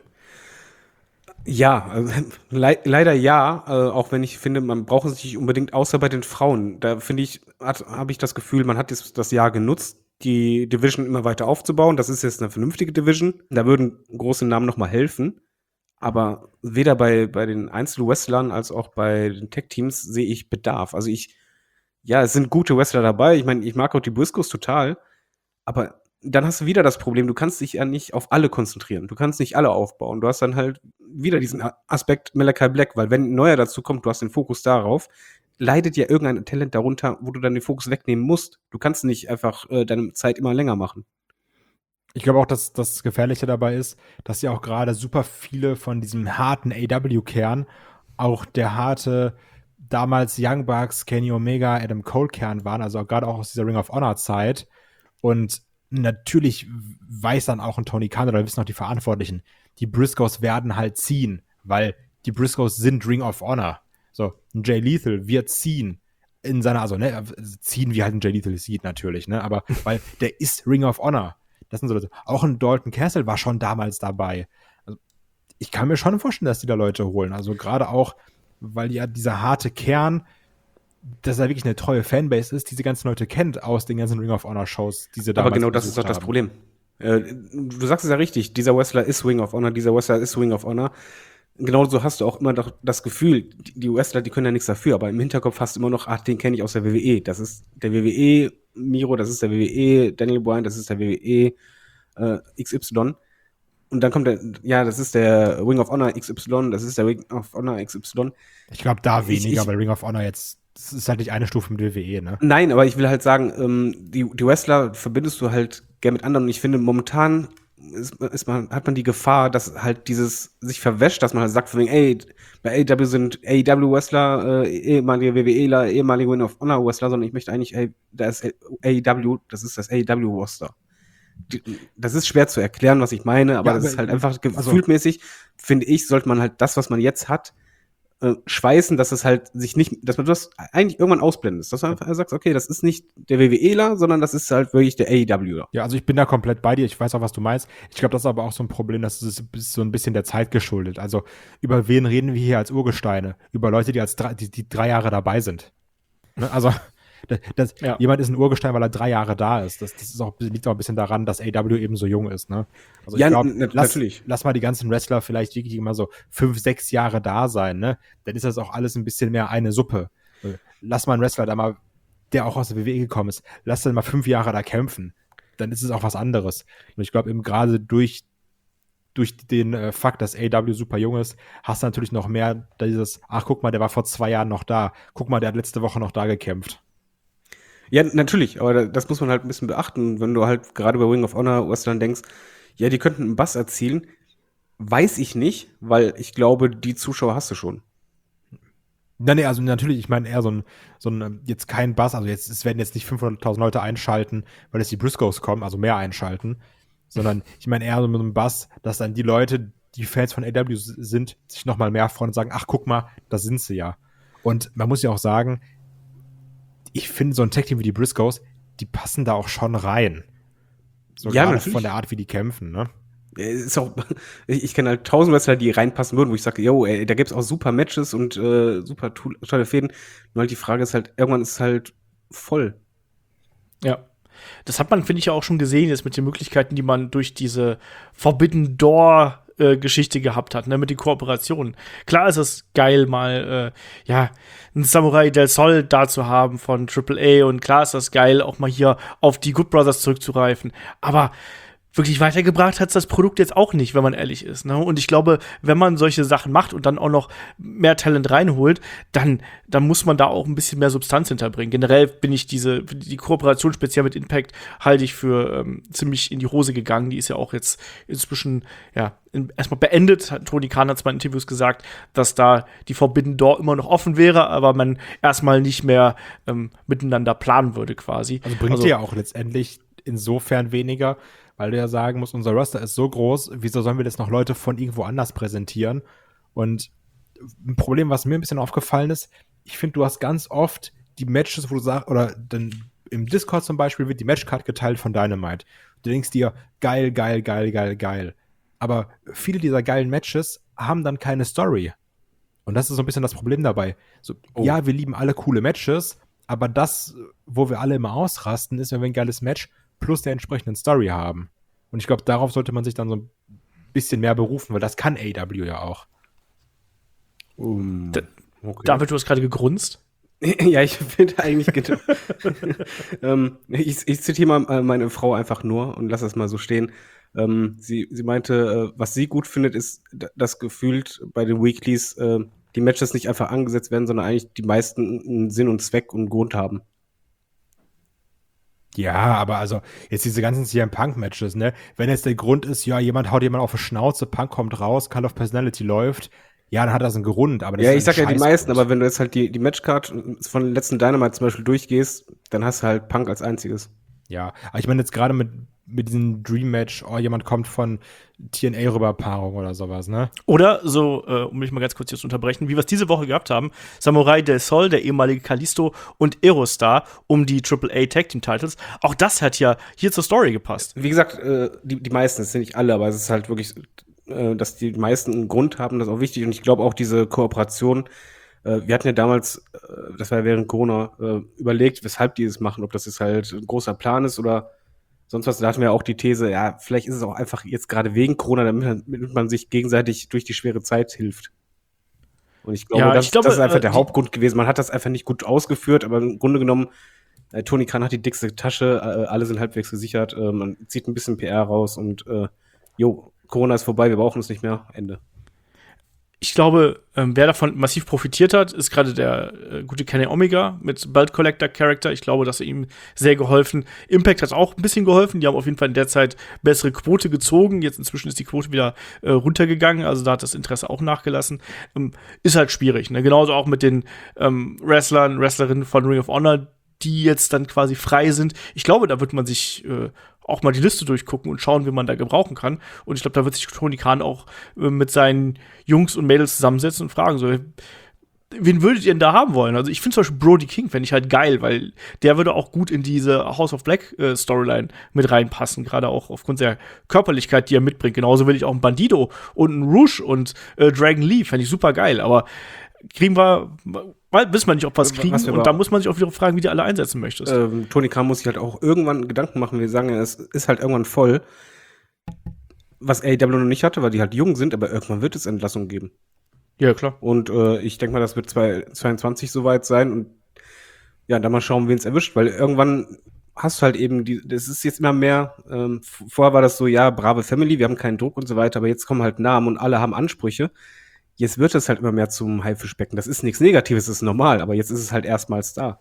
Ja, also, leider ja, auch wenn ich finde, man braucht es nicht unbedingt, außer bei den Frauen. Da finde ich, habe ich das Gefühl, man hat das Jahr genutzt, die Division immer weiter aufzubauen. Das ist jetzt eine vernünftige Division. Da würden große Namen noch mal helfen. Aber weder bei den Einzelwrestlern als auch bei den Tech-Teams sehe ich Bedarf. Also es sind gute Wrestler dabei. Ich meine, ich mag auch die Briscoes total. Aber dann hast du wieder das Problem, du kannst dich ja nicht auf alle konzentrieren. Du kannst nicht alle aufbauen. Du hast dann halt wieder diesen Aspekt Malachi Black, weil wenn ein neuer dazu kommt, du hast den Fokus darauf, leidet ja irgendein Talent darunter, wo du dann den Fokus wegnehmen musst. Du kannst nicht einfach deine Zeit immer länger machen. Ich glaube auch, dass das Gefährliche dabei ist, dass ja auch gerade super viele von diesem harten AEW-Kern auch der harte damals Young Bucks, Kenny Omega, Adam Cole-Kern waren, also gerade auch aus dieser Ring of Honor-Zeit. Und natürlich weiß dann auch ein Tony Khan oder wissen auch die Verantwortlichen, die Briscoes werden halt ziehen, weil die Briscoes sind Ring of Honor. So, ein Jay Lethal wird ziehen in seiner, also, ne, ziehen wie halt ein Jay Lethal sieht natürlich, ne, aber, weil der ist Ring of Honor. Das sind so Leute. Auch ein Dalton Castle war schon damals dabei. Also, ich kann mir schon vorstellen, dass die da Leute holen. Also, gerade auch, weil ja dieser harte Kern, dass er wirklich eine treue Fanbase ist, diese ganzen Leute kennt aus den ganzen Ring of Honor Shows, die sie damals Aber genau das ist doch das Problem. Du sagst es ja richtig, dieser Wrestler ist Ring of Honor, dieser Wrestler ist Ring of Honor. Genauso hast du auch immer doch das Gefühl, die Wrestler, die können ja nichts dafür, aber im Hinterkopf hast du immer noch, den kenne ich aus der WWE. Das ist der WWE Miro, das ist der WWE Daniel Bryan, das ist der WWE XY. Und dann kommt das ist der Ring of Honor XY, das ist der Ring of Honor XY. Ich glaube, da weniger, weil Ring of Honor jetzt, das ist halt nicht eine Stufe mit WWE, ne? Nein, aber ich will halt sagen, die Wrestler verbindest du halt gerne mit anderen. Und ich finde, momentan hat man die Gefahr, dass halt dieses sich verwäscht, dass man halt sagt, von wegen, ey, bei AEW sind AEW-Wrestler, ehemalige WWEler, ehemalige Ring of Honor-Wrestler, sondern ich möchte eigentlich, da ist AEW, das ist das AEW-Roster. Das ist schwer zu erklären, was ich meine, aber das ist halt einfach gefühltmäßig, finde ich, sollte man halt das, was man jetzt hat, schweißen, dass es halt sich nicht, dass man das eigentlich irgendwann ausblendet. Dass man einfach sagt, okay, das ist nicht der WWEler, sondern das ist halt wirklich der AEWler. Ja, also ich bin da komplett bei dir. Ich weiß auch, was du meinst. Ich glaube, das ist aber auch so ein Problem, das ist so ein bisschen der Zeit geschuldet. Also über wen reden wir hier als Urgesteine? Über Leute, die 3 Jahre dabei sind. Ne? Also jemand ist ein Urgestein, weil er 3 Jahre da ist. Das liegt auch ein bisschen daran, dass AEW eben so jung ist. Ne? Also ich glaube, natürlich. Lass mal die ganzen Wrestler vielleicht wirklich immer so 5, 6 Jahre da sein. Ne? Dann ist das auch alles ein bisschen mehr eine Suppe. Lass mal einen Wrestler da mal, der auch aus der WWE gekommen ist, lass den mal 5 Jahre da kämpfen. Dann ist es auch was anderes. Und ich glaube eben gerade durch den Fakt, dass AEW super jung ist, hast du natürlich noch mehr dieses, ach guck mal, der war vor 2 Jahren noch da. Guck mal, der hat letzte Woche noch da gekämpft. Ja, natürlich, aber das muss man halt ein bisschen beachten, wenn du halt gerade bei Ring of Honor Wrestlern denkst, ja, die könnten einen Bass erzielen. Weiß ich nicht, weil ich glaube, die Zuschauer hast du schon. Nee, also natürlich, ich meine eher so ein jetzt kein Bass, also es werden jetzt nicht 500.000 Leute einschalten, weil jetzt die Briscoes kommen, also mehr einschalten, sondern ich meine eher so mit einem Bass, dass dann die Leute, die Fans von AEW sind, sich nochmal mehr freuen und sagen, ach guck mal, da sind sie ja. Und man muss ja auch sagen, ich finde, so ein Tag-Team wie die Briscoes, die passen da auch schon rein. So ja, gerade natürlich. von der Art, wie die kämpfen, ne? Ist auch, ich kenne halt 1000 Wrestler, die reinpassen würden, wo ich sage, yo, ey, da gibt's auch super Matches und super tolle Fäden. Nur halt die Frage ist halt, irgendwann ist es halt voll. Ja. Das hat man, finde ich, ja auch schon gesehen, jetzt mit den Möglichkeiten, die man durch diese Forbidden Door Geschichte gehabt hat, ne, mit den Kooperationen. Klar ist es geil, mal einen Samurai del Sol da zu haben von AAA und klar ist das geil, auch mal hier auf die Good Brothers zurückzureifen. Aber wirklich weitergebracht hat's das Produkt jetzt auch nicht, wenn man ehrlich ist. Ne? Und ich glaube, wenn man solche Sachen macht und dann auch noch mehr Talent reinholt, dann muss man da auch ein bisschen mehr Substanz hinterbringen. Generell bin ich die Kooperation speziell mit Impact halte ich für ziemlich in die Hose gegangen. Die ist ja auch jetzt inzwischen erstmal beendet. Tony Khan hat zwar in Interviews gesagt, dass da die Forbidden Door immer noch offen wäre, aber man erstmal nicht mehr miteinander planen würde quasi. Also bringt dir ja auch letztendlich insofern weniger, weil du ja sagen musst, unser Roster ist so groß, wieso sollen wir jetzt noch Leute von irgendwo anders präsentieren? Und ein Problem, was mir ein bisschen aufgefallen ist, ich finde, du hast ganz oft die Matches, wo du sagst, oder dann im Discord zum Beispiel wird die Matchcard geteilt von Dynamite. Du denkst dir, geil, geil, geil, geil, geil. Aber viele dieser geilen Matches haben dann keine Story. Und das ist so ein bisschen das Problem dabei. So, ja, wir lieben alle coole Matches, aber das, wo wir alle immer ausrasten, ist, wenn wir ein geiles Match plus der entsprechenden Story haben. Und ich glaube, darauf sollte man sich dann so ein bisschen mehr berufen, weil das kann AEW ja auch. Okay. David, du hast gerade gegrunzt. Ja, ich finde eigentlich, ich zitiere mal meine Frau einfach nur und lasse das mal so stehen. Sie meinte, was sie gut findet, ist, dass gefühlt bei den Weeklies die Matches nicht einfach angesetzt werden, sondern eigentlich die meisten einen Sinn und Zweck und Grund haben. Ja, aber also jetzt diese ganzen CM Punk-Matches, ne? Wenn jetzt der Grund ist, ja, jemand haut jemand auf die Schnauze, Punk kommt raus, Call of Personality läuft, ja, dann hat das einen Grund. Aber das Ja, ist ich sag ja die meisten, Scheißgrund. aber wenn du jetzt halt die Matchcard von den letzten Dynamite zum Beispiel durchgehst, dann hast du halt Punk als einziges. Ja, aber ich meine jetzt gerade mit diesem Dream-Match, oh, jemand kommt von TNA rüber, Paarung oder sowas, ne? Oder so, um mich mal ganz kurz hier zu unterbrechen, wie wir es diese Woche gehabt haben, Samurai del Sol, der ehemalige Kalisto und Aerostar um die AAA Tag Team Titles. Auch das hat ja hier zur Story gepasst. Wie gesagt, die meisten, es sind nicht alle, aber es ist halt wirklich, dass die meisten einen Grund haben, das ist auch wichtig. Und ich glaube auch diese Kooperation, wir hatten ja damals, das war ja während Corona, überlegt, weshalb die es machen, ob das jetzt halt ein großer Plan ist oder sonst was. Da hatten wir auch die These, ja, vielleicht ist es auch einfach jetzt gerade wegen Corona, damit man sich gegenseitig durch die schwere Zeit hilft. Und ich glaube, das ist einfach der Hauptgrund gewesen. Man hat das einfach nicht gut ausgeführt, aber im Grunde genommen, Tony Khan hat die dickste Tasche, alle sind halbwegs gesichert, man zieht ein bisschen PR raus und Corona ist vorbei, wir brauchen es nicht mehr, Ende. Ich glaube, wer davon massiv profitiert hat, ist gerade der gute Kenny Omega mit Belt Collector Character. Ich glaube, das hat ihm sehr geholfen. Impact hat auch ein bisschen geholfen. Die haben auf jeden Fall in der Zeit bessere Quote gezogen. Jetzt inzwischen ist die Quote wieder runtergegangen. Also da hat das Interesse auch nachgelassen. Ist halt schwierig. Ne? Genauso auch mit den Wrestlerinnen von Ring of Honor, die jetzt dann quasi frei sind. Ich glaube, da wird man sich auch mal die Liste durchgucken und schauen, wie man da gebrauchen kann. Und ich glaube, da wird sich Tony Khan auch mit seinen Jungs und Mädels zusammensetzen und fragen, so, wen würdet ihr denn da haben wollen? Also ich finde zum Beispiel Brody King, fände ich halt geil, weil der würde auch gut in diese House of Black Storyline mit reinpassen, gerade auch aufgrund der Körperlichkeit, die er mitbringt. Genauso will ich auch einen Bandido und einen Rouge und Dragon Lee, fände ich super geil, aber kriegen wir, wissen wir nicht, ob wir es kriegen, und da muss man sich auch wieder fragen, wie die alle einsetzen möchtest. Tony Khan muss sich halt auch irgendwann Gedanken machen. Wir sagen ja, es ist halt irgendwann voll. Was AEW noch nicht hatte, weil die halt jung sind, aber irgendwann wird es Entlassungen geben. Ja, klar. Und ich denke mal, das wird 2022 soweit sein und ja, dann mal schauen, wen es erwischt, weil irgendwann hast du halt eben das ist jetzt immer mehr, vorher war das so, ja, brave Family, wir haben keinen Druck und so weiter, aber jetzt kommen halt Namen und alle haben Ansprüche. Jetzt wird es halt immer mehr zum Haifischbecken. Das ist nichts Negatives, das ist normal, aber jetzt ist es halt erstmals da.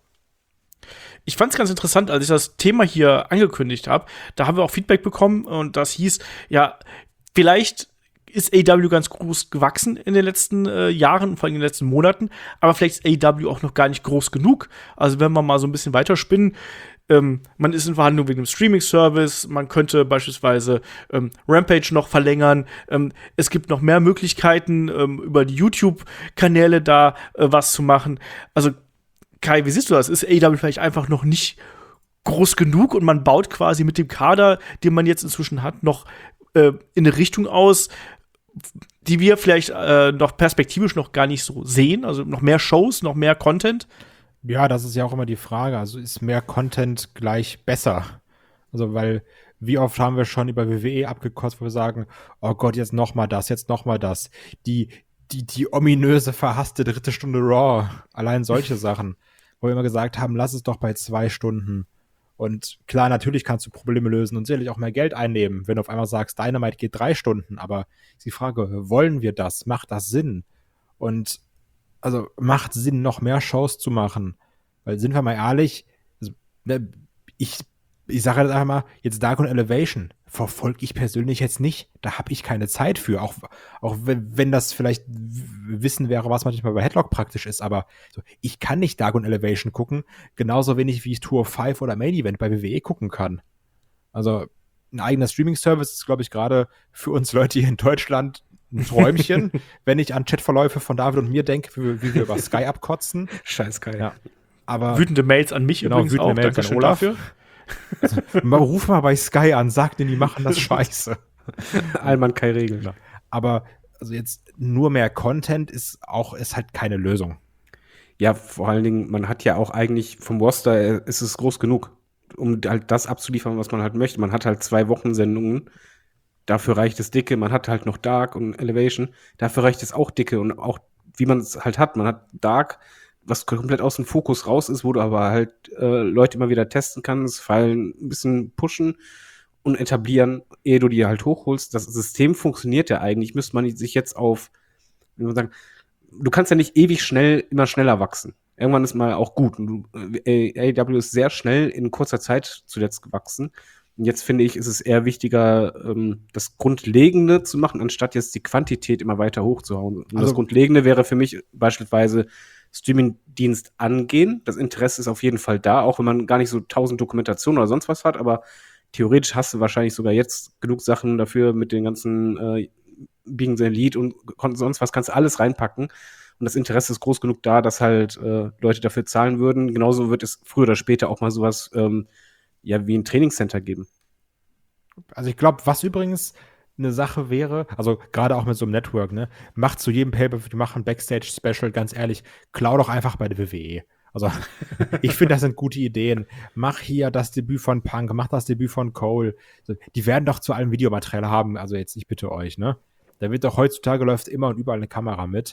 Ich fand es ganz interessant, als ich das Thema hier angekündigt habe. Da haben wir auch Feedback bekommen und das hieß, ja, vielleicht ist AEW ganz groß gewachsen in den letzten Jahren, vor allem in den letzten Monaten, aber vielleicht ist AEW auch noch gar nicht groß genug. Also wenn wir mal so ein bisschen weiterspinnen, man ist in Verhandlungen wegen dem Streaming-Service, man könnte beispielsweise Rampage noch verlängern, es gibt noch mehr Möglichkeiten, über die YouTube-Kanäle da was zu machen. Also Kai, wie siehst du das? Ist AEW vielleicht einfach noch nicht groß genug und man baut quasi mit dem Kader, den man jetzt inzwischen hat, noch in eine Richtung aus, die wir vielleicht noch perspektivisch noch gar nicht so sehen? Also noch mehr Shows, noch mehr Content? Ja, das ist ja auch immer die Frage. Also ist mehr Content gleich besser? Also, weil wie oft haben wir schon über WWE abgekotzt, wo wir sagen, oh Gott, jetzt noch mal das, jetzt noch mal das. Die ominöse, verhasste 3. Stunde Raw. Allein solche Sachen, wo wir immer gesagt haben, lass es doch bei 2 Stunden. Und klar, natürlich kannst du Probleme lösen und sicherlich auch mehr Geld einnehmen, wenn du auf einmal sagst, Dynamite geht 3 Stunden. Aber ist die Frage, wollen wir das? Macht das Sinn? Und also macht Sinn, noch mehr Shows zu machen. Weil, sind wir mal ehrlich, also, ich sage jetzt einfach mal, jetzt Dark und Elevation verfolge ich persönlich jetzt nicht. Da habe ich keine Zeit für. Auch wenn das vielleicht Wissen wäre, was manchmal bei Headlock praktisch ist. Aber so, ich kann nicht Dark und Elevation gucken. Genauso wenig, wie ich Tour of 5 oder Main Event bei WWE gucken kann. Also ein eigener Streaming-Service ist, glaube ich, gerade für uns Leute hier in Deutschland ein Träumchen, wenn ich an Chatverläufe von David und mir denke, wie wir über Sky abkotzen. Scheiß Sky. Ja. Aber wütende Mails an mich übrigens wütende auch. Mails Dankeschön an Olaf. dafür. Also, ruf mal bei Sky an, sag denen, die machen das scheiße. Allmann keine Regeln. Ja. Aber also jetzt nur mehr Content ist halt keine Lösung. Ja, vor allen Dingen, man hat ja auch eigentlich vom Roster ist es groß genug, um halt das abzuliefern, was man halt möchte. Man hat halt 2 Wochensendungen. Dafür reicht es dicke. Man hat halt noch Dark und Elevation. Dafür reicht es auch dicke. Und auch, wie man es halt hat. Man hat Dark, was komplett aus dem Fokus raus ist, wo du aber halt Leute immer wieder testen kannst, Fallen ein bisschen pushen und etablieren, ehe du die halt hochholst. Das System funktioniert ja eigentlich. Müsste man sich jetzt wie man sagen, du kannst ja nicht ewig immer schneller wachsen. Irgendwann ist mal auch gut. Und AEW ist sehr schnell in kurzer Zeit zuletzt gewachsen. Und jetzt finde ich, ist es eher wichtiger, das Grundlegende zu machen, anstatt jetzt die Quantität immer weiter hochzuhauen. Und das Grundlegende wäre für mich beispielsweise Streaming-Dienst angehen. Das Interesse ist auf jeden Fall da, auch wenn man gar nicht so 1000 Dokumentationen oder sonst was hat, aber theoretisch hast du wahrscheinlich sogar jetzt genug Sachen dafür mit den ganzen Being the Elite und sonst was, kannst du alles reinpacken. Und das Interesse ist groß genug da, dass halt Leute dafür zahlen würden. Genauso wird es früher oder später auch mal sowas wie ein Trainingscenter geben. Also ich glaube, was übrigens eine Sache wäre, also gerade auch mit so einem Network, ne, macht zu jedem Pay-Per-View, machen Backstage-Special, ganz ehrlich, klau doch einfach bei der WWE. Also ich finde, das sind gute Ideen. Mach hier das Debüt von Punk, mach das Debüt von Cole. Die werden doch zu allem Videomaterial haben, also jetzt, ich bitte euch, ne. Da wird doch heutzutage läuft immer und überall eine Kamera mit.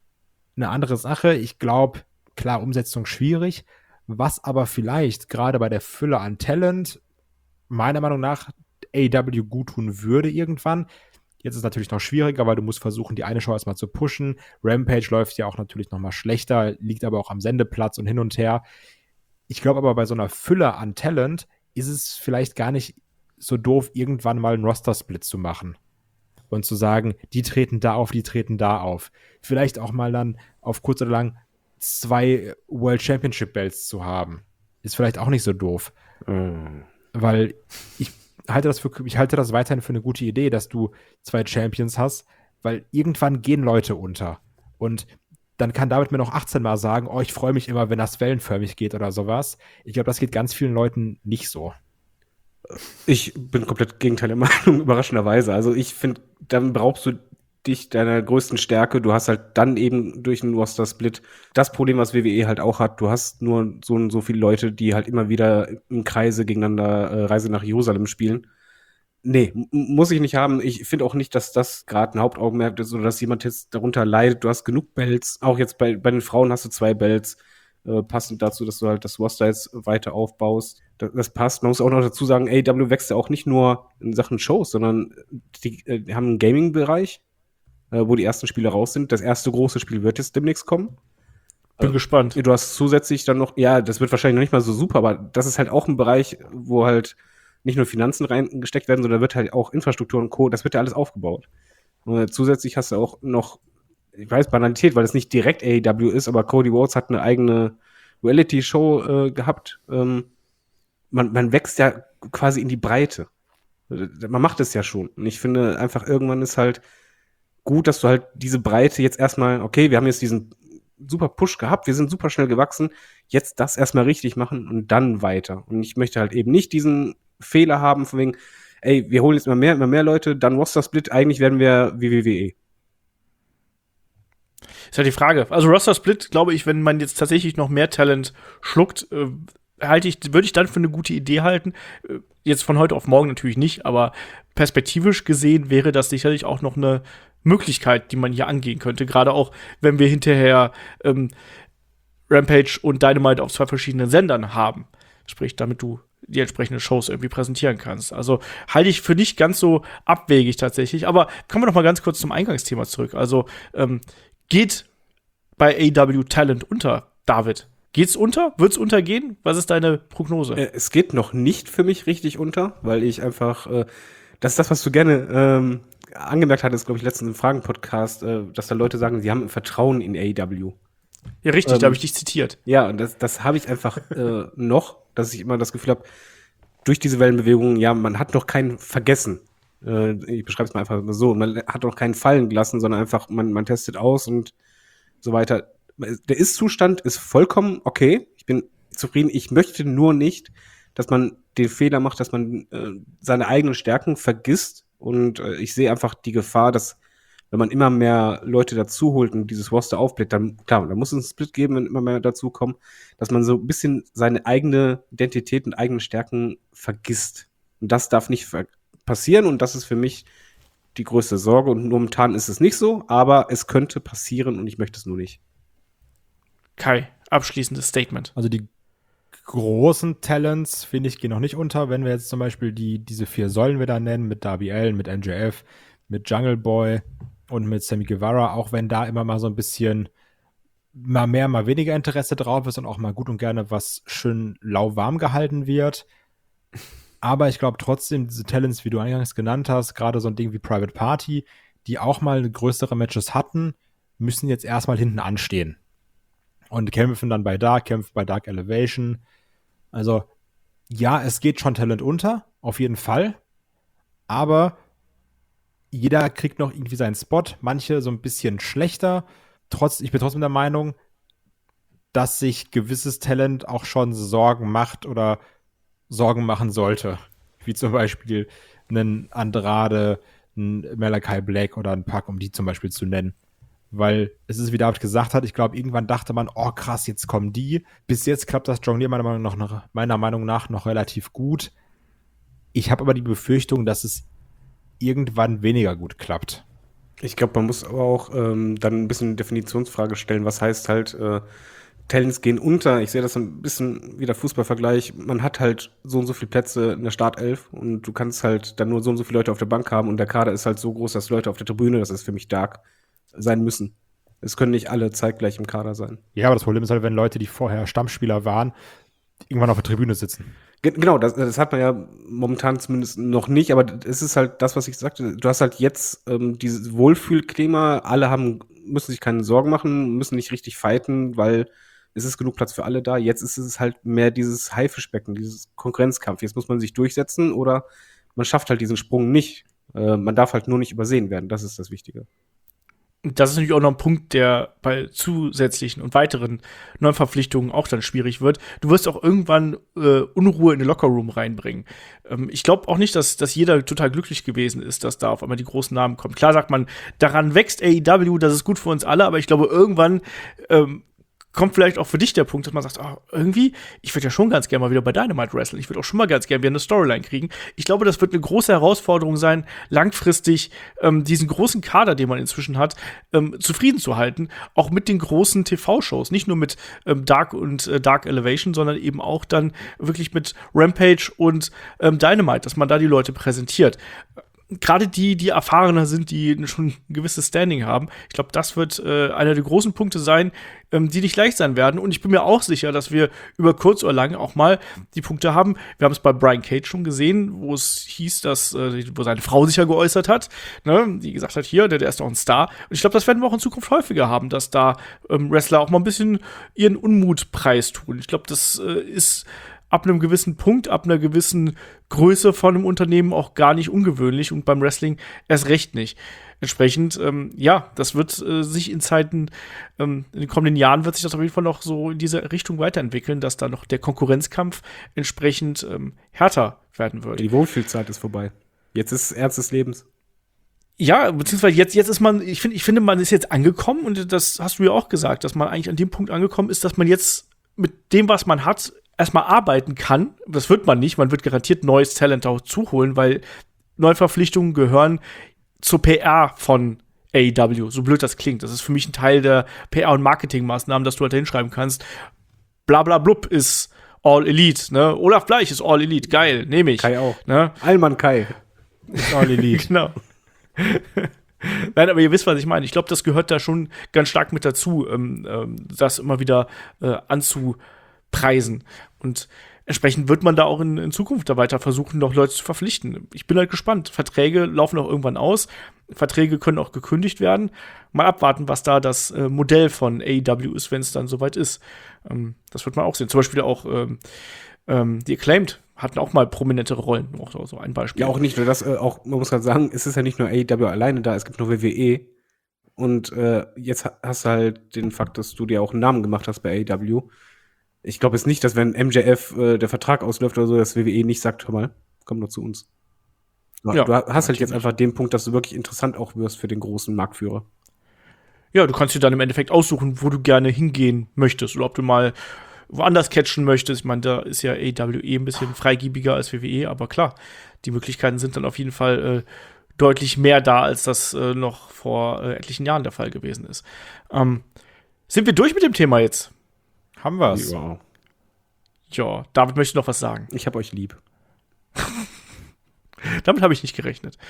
Eine andere Sache, ich glaube, klar, Umsetzung schwierig, was aber vielleicht gerade bei der Fülle an Talent meiner Meinung nach AEW gut tun würde irgendwann, Jetzt ist es natürlich noch schwieriger, weil du musst versuchen, die eine Show erstmal zu pushen. Rampage läuft ja auch natürlich noch mal schlechter, liegt aber auch am Sendeplatz und hin und her. Ich glaube aber, bei so einer Fülle an Talent ist es vielleicht gar nicht so doof, irgendwann mal einen Roster-Split zu machen. Und zu sagen, die treten da auf, die treten da auf. Vielleicht auch mal dann auf kurz oder lang 2 World Championship Belts zu haben. Ist vielleicht auch nicht so doof. Weil ich halte das weiterhin für eine gute Idee, dass du 2 Champions hast, weil irgendwann gehen Leute unter. Und dann kann David mir noch 18 Mal sagen, oh, ich freue mich immer, wenn das wellenförmig geht oder sowas. Ich glaube, das geht ganz vielen Leuten nicht so. Ich bin komplett Gegenteil der Meinung, überraschenderweise. Also ich finde, dann brauchst du dich deiner größten Stärke. Du hast halt dann eben durch einen Roster-Split das Problem, was WWE halt auch hat. Du hast nur so und so viele Leute, die halt immer wieder im Kreise gegeneinander Reise nach Jerusalem spielen. Nee, muss ich nicht haben. Ich finde auch nicht, dass das gerade ein Hauptaugenmerk ist oder dass jemand jetzt darunter leidet. Du hast genug Belts. Auch jetzt bei den Frauen hast du 2 Belts. Passend dazu, dass du halt das Roster jetzt weiter aufbaust. Das passt. Man muss auch noch dazu sagen, AEW wächst ja auch nicht nur in Sachen Shows, sondern die haben einen Gaming-Bereich, wo die ersten Spiele raus sind. Das erste große Spiel wird jetzt demnächst kommen. Bin gespannt. Du hast zusätzlich dann noch, ja, das wird wahrscheinlich noch nicht mal so super, aber das ist halt auch ein Bereich, wo halt nicht nur Finanzen reingesteckt werden, sondern wird halt auch Infrastruktur und Co., das wird ja alles aufgebaut. Und zusätzlich hast du auch noch, ich weiß, Banalität, weil es nicht direkt AEW ist, aber Cody Rhodes hat eine eigene Reality-Show gehabt. Man wächst ja quasi in die Breite. Man macht es ja schon. Und ich finde einfach, irgendwann ist halt gut, dass du halt diese Breite jetzt erstmal, okay, wir haben jetzt diesen super Push gehabt, wir sind super schnell gewachsen, jetzt das erstmal richtig machen und dann weiter. Und ich möchte halt eben nicht diesen Fehler haben, von wegen, ey, wir holen jetzt immer mehr Leute, dann Roster-Split, eigentlich werden wir wie WWE. Ist halt die Frage. Also Roster-Split, glaube ich, wenn man jetzt tatsächlich noch mehr Talent schluckt, würde ich dann für eine gute Idee halten. Jetzt von heute auf morgen natürlich nicht, aber perspektivisch gesehen wäre das sicherlich auch noch eine Möglichkeit, die man hier angehen könnte. Gerade auch, wenn wir hinterher Rampage und Dynamite auf 2 verschiedenen Sendern haben. Sprich, damit du die entsprechenden Shows irgendwie präsentieren kannst. Also halte ich für nicht ganz so abwegig tatsächlich. Aber kommen wir noch mal ganz kurz zum Eingangsthema zurück. Also geht bei AEW Talent unter, David? Geht's unter? Wird's untergehen? Was ist deine Prognose? Es geht noch nicht für mich richtig unter, weil ich einfach, das ist das, was du gerne angemerkt hattest, glaube ich, letztens im Fragen-Podcast, dass da Leute sagen, sie haben Vertrauen in AEW. Ja, richtig, da habe ich dich zitiert. Ja, und das habe ich einfach noch, dass ich immer das Gefühl habe, durch diese Wellenbewegungen, ja, man hat noch keinen vergessen. Ich beschreibe es mal einfach so. Man hat noch keinen fallen gelassen, sondern einfach, man testet aus und so weiter. Der Ist-Zustand ist vollkommen okay. Ich bin zufrieden. Ich möchte nur nicht, dass man den Fehler macht, dass man seine eigenen Stärken vergisst. Und ich sehe einfach die Gefahr, dass wenn man immer mehr Leute dazu holt und dieses Roster aufbläht, dann, klar, da muss es einen Split geben, wenn immer mehr dazu kommen, dass man so ein bisschen seine eigene Identität und eigene Stärken vergisst. Und das darf nicht passieren und das ist für mich die größte Sorge. Und momentan ist es nicht so, aber es könnte passieren und ich möchte es nur nicht. Kai, abschließendes Statement. Also die großen Talents, finde ich, gehen noch nicht unter. Wenn wir jetzt zum Beispiel diese 4 Säulen wieder nennen, mit Darby Allin, mit MJF, mit Jungle Boy und mit Sammy Guevara, auch wenn da immer mal so ein bisschen mal mehr, mal weniger Interesse drauf ist und auch mal gut und gerne was schön lauwarm gehalten wird. Aber ich glaube trotzdem, diese Talents, wie du eingangs genannt hast, gerade so ein Ding wie Private Party, die auch mal größere Matches hatten, müssen jetzt erstmal hinten anstehen. Und kämpfen dann bei Dark Elevation. Also, ja, es geht schon Talent unter, auf jeden Fall. Aber jeder kriegt noch irgendwie seinen Spot, manche so ein bisschen schlechter. Ich bin trotzdem der Meinung, dass sich gewisses Talent auch schon Sorgen macht oder Sorgen machen sollte. Wie zum Beispiel einen Andrade, einen Malachi Black oder einen Pac, um die zum Beispiel zu nennen. Weil es ist, wie David gesagt hat, ich glaube, irgendwann dachte man, oh krass, jetzt kommen die. Bis jetzt klappt das Jonglieren meiner Meinung nach noch relativ gut. Ich habe aber die Befürchtung, dass es irgendwann weniger gut klappt. Ich glaube, man muss aber auch dann ein bisschen eine Definitionsfrage stellen, was heißt halt Talents gehen unter. Ich sehe das ein bisschen wie der Fußballvergleich. Man hat halt so und so viele Plätze in der Startelf und du kannst halt dann nur so und so viele Leute auf der Bank haben und der Kader ist halt so groß, dass Leute auf der Tribüne, das ist für mich Dark, sein müssen. Es können nicht alle zeitgleich im Kader sein. Ja, aber das Problem ist halt, wenn Leute, die vorher Stammspieler waren, irgendwann auf der Tribüne sitzen. Genau, das hat man ja momentan zumindest noch nicht, aber es ist halt das, was ich sagte. Du hast halt jetzt dieses Wohlfühlklima, alle müssen sich keine Sorgen machen, müssen nicht richtig fighten, weil es ist genug Platz für alle da. Jetzt ist es halt mehr dieses Haifischbecken, dieses Konkurrenzkampf. Jetzt muss man sich durchsetzen oder man schafft halt diesen Sprung nicht. Man darf halt nur nicht übersehen werden. Das ist das Wichtige. Das ist natürlich auch noch ein Punkt, der bei zusätzlichen und weiteren Neuverpflichtungen auch dann schwierig wird. Du wirst auch irgendwann Unruhe in den Lockerroom reinbringen. Ich glaube auch nicht, dass jeder total glücklich gewesen ist, dass da auf einmal die großen Namen kommen. Klar sagt man, daran wächst AEW, das ist gut für uns alle, aber ich glaube, irgendwann kommt vielleicht auch für dich der Punkt, dass man sagt, irgendwie, ich würde ja schon ganz gerne mal wieder bei Dynamite wrestlen. Ich würde auch schon mal ganz gerne wieder eine Storyline kriegen. Ich glaube, das wird eine große Herausforderung sein, langfristig diesen großen Kader, den man inzwischen hat, zufrieden zu halten. Auch mit den großen TV-Shows. Nicht nur mit Dark und Dark Elevation, sondern eben auch dann wirklich mit Rampage und Dynamite, dass man da die Leute präsentiert. Gerade die erfahrener sind, die schon ein gewisses Standing haben. Ich glaube, das wird einer der großen Punkte sein, die nicht leicht sein werden. Und ich bin mir auch sicher, dass wir über kurz oder lang auch mal die Punkte haben. Wir haben es bei Brian Cage schon gesehen, wo es hieß, dass wo seine Frau sich ja geäußert hat, ne? Die gesagt hat, hier, der ist doch ein Star. Und ich glaube, das werden wir auch in Zukunft häufiger haben, dass da Wrestler auch mal ein bisschen ihren Unmut preistun. Ich glaube, das ist ab einem gewissen Punkt, ab einer gewissen Größe von einem Unternehmen auch gar nicht ungewöhnlich und beim Wrestling erst recht nicht. Entsprechend, das wird sich in Zeiten, in den kommenden Jahren wird sich das auf jeden Fall noch so in diese Richtung weiterentwickeln, dass da noch der Konkurrenzkampf entsprechend härter werden wird. Die Wohlfühlzeit ist vorbei. Jetzt ist Ernst des Lebens. Ja, beziehungsweise jetzt ist man, ich finde, man ist jetzt angekommen und das hast du ja auch gesagt, dass man eigentlich an dem Punkt angekommen ist, dass man jetzt mit dem, was man hat, erstmal arbeiten kann. Das wird man nicht. Man wird garantiert neues Talent auch zuholen, weil Neuverpflichtungen gehören zur PR von AEW. So blöd das klingt. Das ist für mich ein Teil der PR- und Marketingmaßnahmen, dass du halt hinschreiben kannst, bla bla blub ist All Elite. Ne? Olaf Bleich ist All Elite. Geil, nehme ich. Kai auch. Ne? Allmann Kai Ist All Elite. Genau. Nein, aber ihr wisst, was ich meine. Ich glaube, das gehört da schon ganz stark mit dazu, das immer wieder anzupreisen. Und entsprechend wird man da auch in Zukunft da weiter versuchen, noch Leute zu verpflichten. Ich bin halt gespannt. Verträge laufen auch irgendwann aus. Verträge können auch gekündigt werden. Mal abwarten, was da das Modell von AEW ist, wenn es dann soweit ist. Das wird man auch sehen. Zum Beispiel auch die Acclaimed hatten auch mal prominentere Rollen. Auch so ein Beispiel. Ja, auch nicht nur das, auch, man muss halt sagen, es ist ja nicht nur AEW alleine da, es gibt nur WWE. Und jetzt hast du halt den Fakt, dass du dir auch einen Namen gemacht hast bei AEW. Ich glaube jetzt nicht, dass wenn MJF der Vertrag ausläuft oder so, dass WWE nicht sagt, hör mal, komm nur zu uns. Du hast halt jetzt einfach den Punkt, dass du wirklich interessant auch wirst für den großen Marktführer. Ja, du kannst dir dann im Endeffekt aussuchen, wo du gerne hingehen möchtest oder ob du mal woanders catchen möchtest. Ich meine, da ist ja AEW ein bisschen freigiebiger als WWE, aber klar, die Möglichkeiten sind dann auf jeden Fall deutlich mehr da, als das noch vor etlichen Jahren der Fall gewesen ist. Sind wir durch mit dem Thema jetzt? Haben wir's. Ja. Ja, David möchte noch was sagen. Ich hab euch lieb. Damit habe ich nicht gerechnet.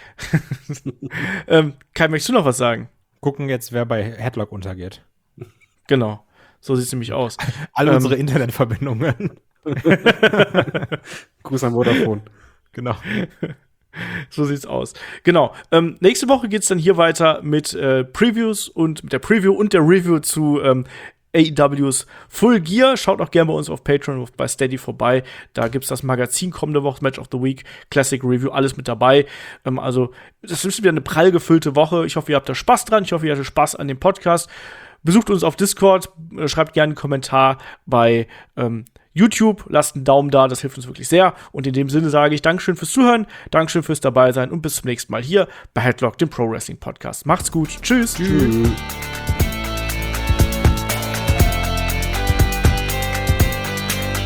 Kai, möchtest du noch was sagen? Gucken jetzt, wer bei Headlock untergeht. Genau, so sieht es nämlich aus. Alle unsere Internetverbindungen. Gruß an Vodafone. Genau. So sieht's aus. Genau. Nächste Woche geht's dann hier weiter mit Previews und mit der Preview und der Review zu AEWs Full Gear. Schaut auch gerne bei uns auf Patreon und bei Steady vorbei. Da gibt's das Magazin kommende Woche, Match of the Week, Classic Review, alles mit dabei. Also, das ist wieder eine prall gefüllte Woche. Ich hoffe, ihr habt da Spaß dran. Ich hoffe, ihr hattet Spaß an dem Podcast. Besucht uns auf Discord, schreibt gerne einen Kommentar bei YouTube, lasst einen Daumen da, das hilft uns wirklich sehr. Und in dem Sinne sage ich Dankeschön fürs Zuhören, Dankeschön fürs Dabeisein und bis zum nächsten Mal hier bei Headlock, dem Pro Wrestling Podcast. Macht's gut. Tschüss. Tschüss.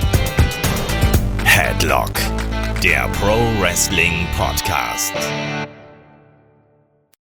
Headlock, der Pro Wrestling Podcast.